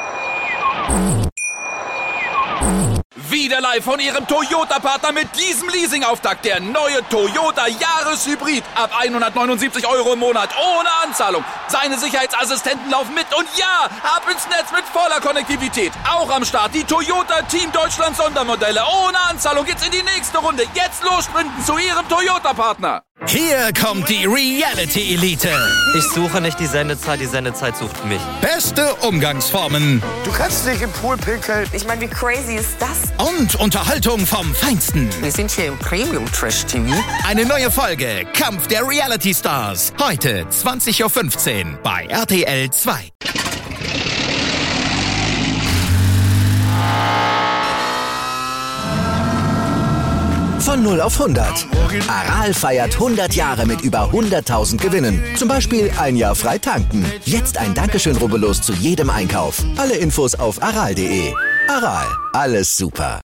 Wieder live von ihrem Toyota-Partner mit diesem Leasing-Auftakt. Der neue Toyota Jahreshybrid. Ab hundertneunundsiebzig Euro im Monat ohne Anzahlung. Seine Sicherheitsassistenten laufen mit und ja, ab ins Netz mit voller Konnektivität. Auch am Start die Toyota Team Deutschland Sondermodelle. Ohne Anzahlung geht's in die nächste Runde. Jetzt los sprinten zu ihrem Toyota-Partner. Hier kommt die Reality-Elite. Ich suche nicht die Sendezeit, die Sendezeit sucht mich. Beste Umgangsformen. Du kannst nicht im Pool pinkeln. Ich meine, wie crazy ist das? Und Unterhaltung vom Feinsten. Wir sind hier im Premium-Trash-T V. Eine neue Folge Kampf der Reality-Stars. Heute zwanzig Uhr fünfzehn bei R T L zwei. Von null auf hundert. Aral feiert hundert Jahre mit über hunderttausend Gewinnen. Zum Beispiel ein Jahr frei tanken. Jetzt ein Dankeschön, rubbellos zu jedem Einkauf. Alle Infos auf aral punkt de. Aral, alles super.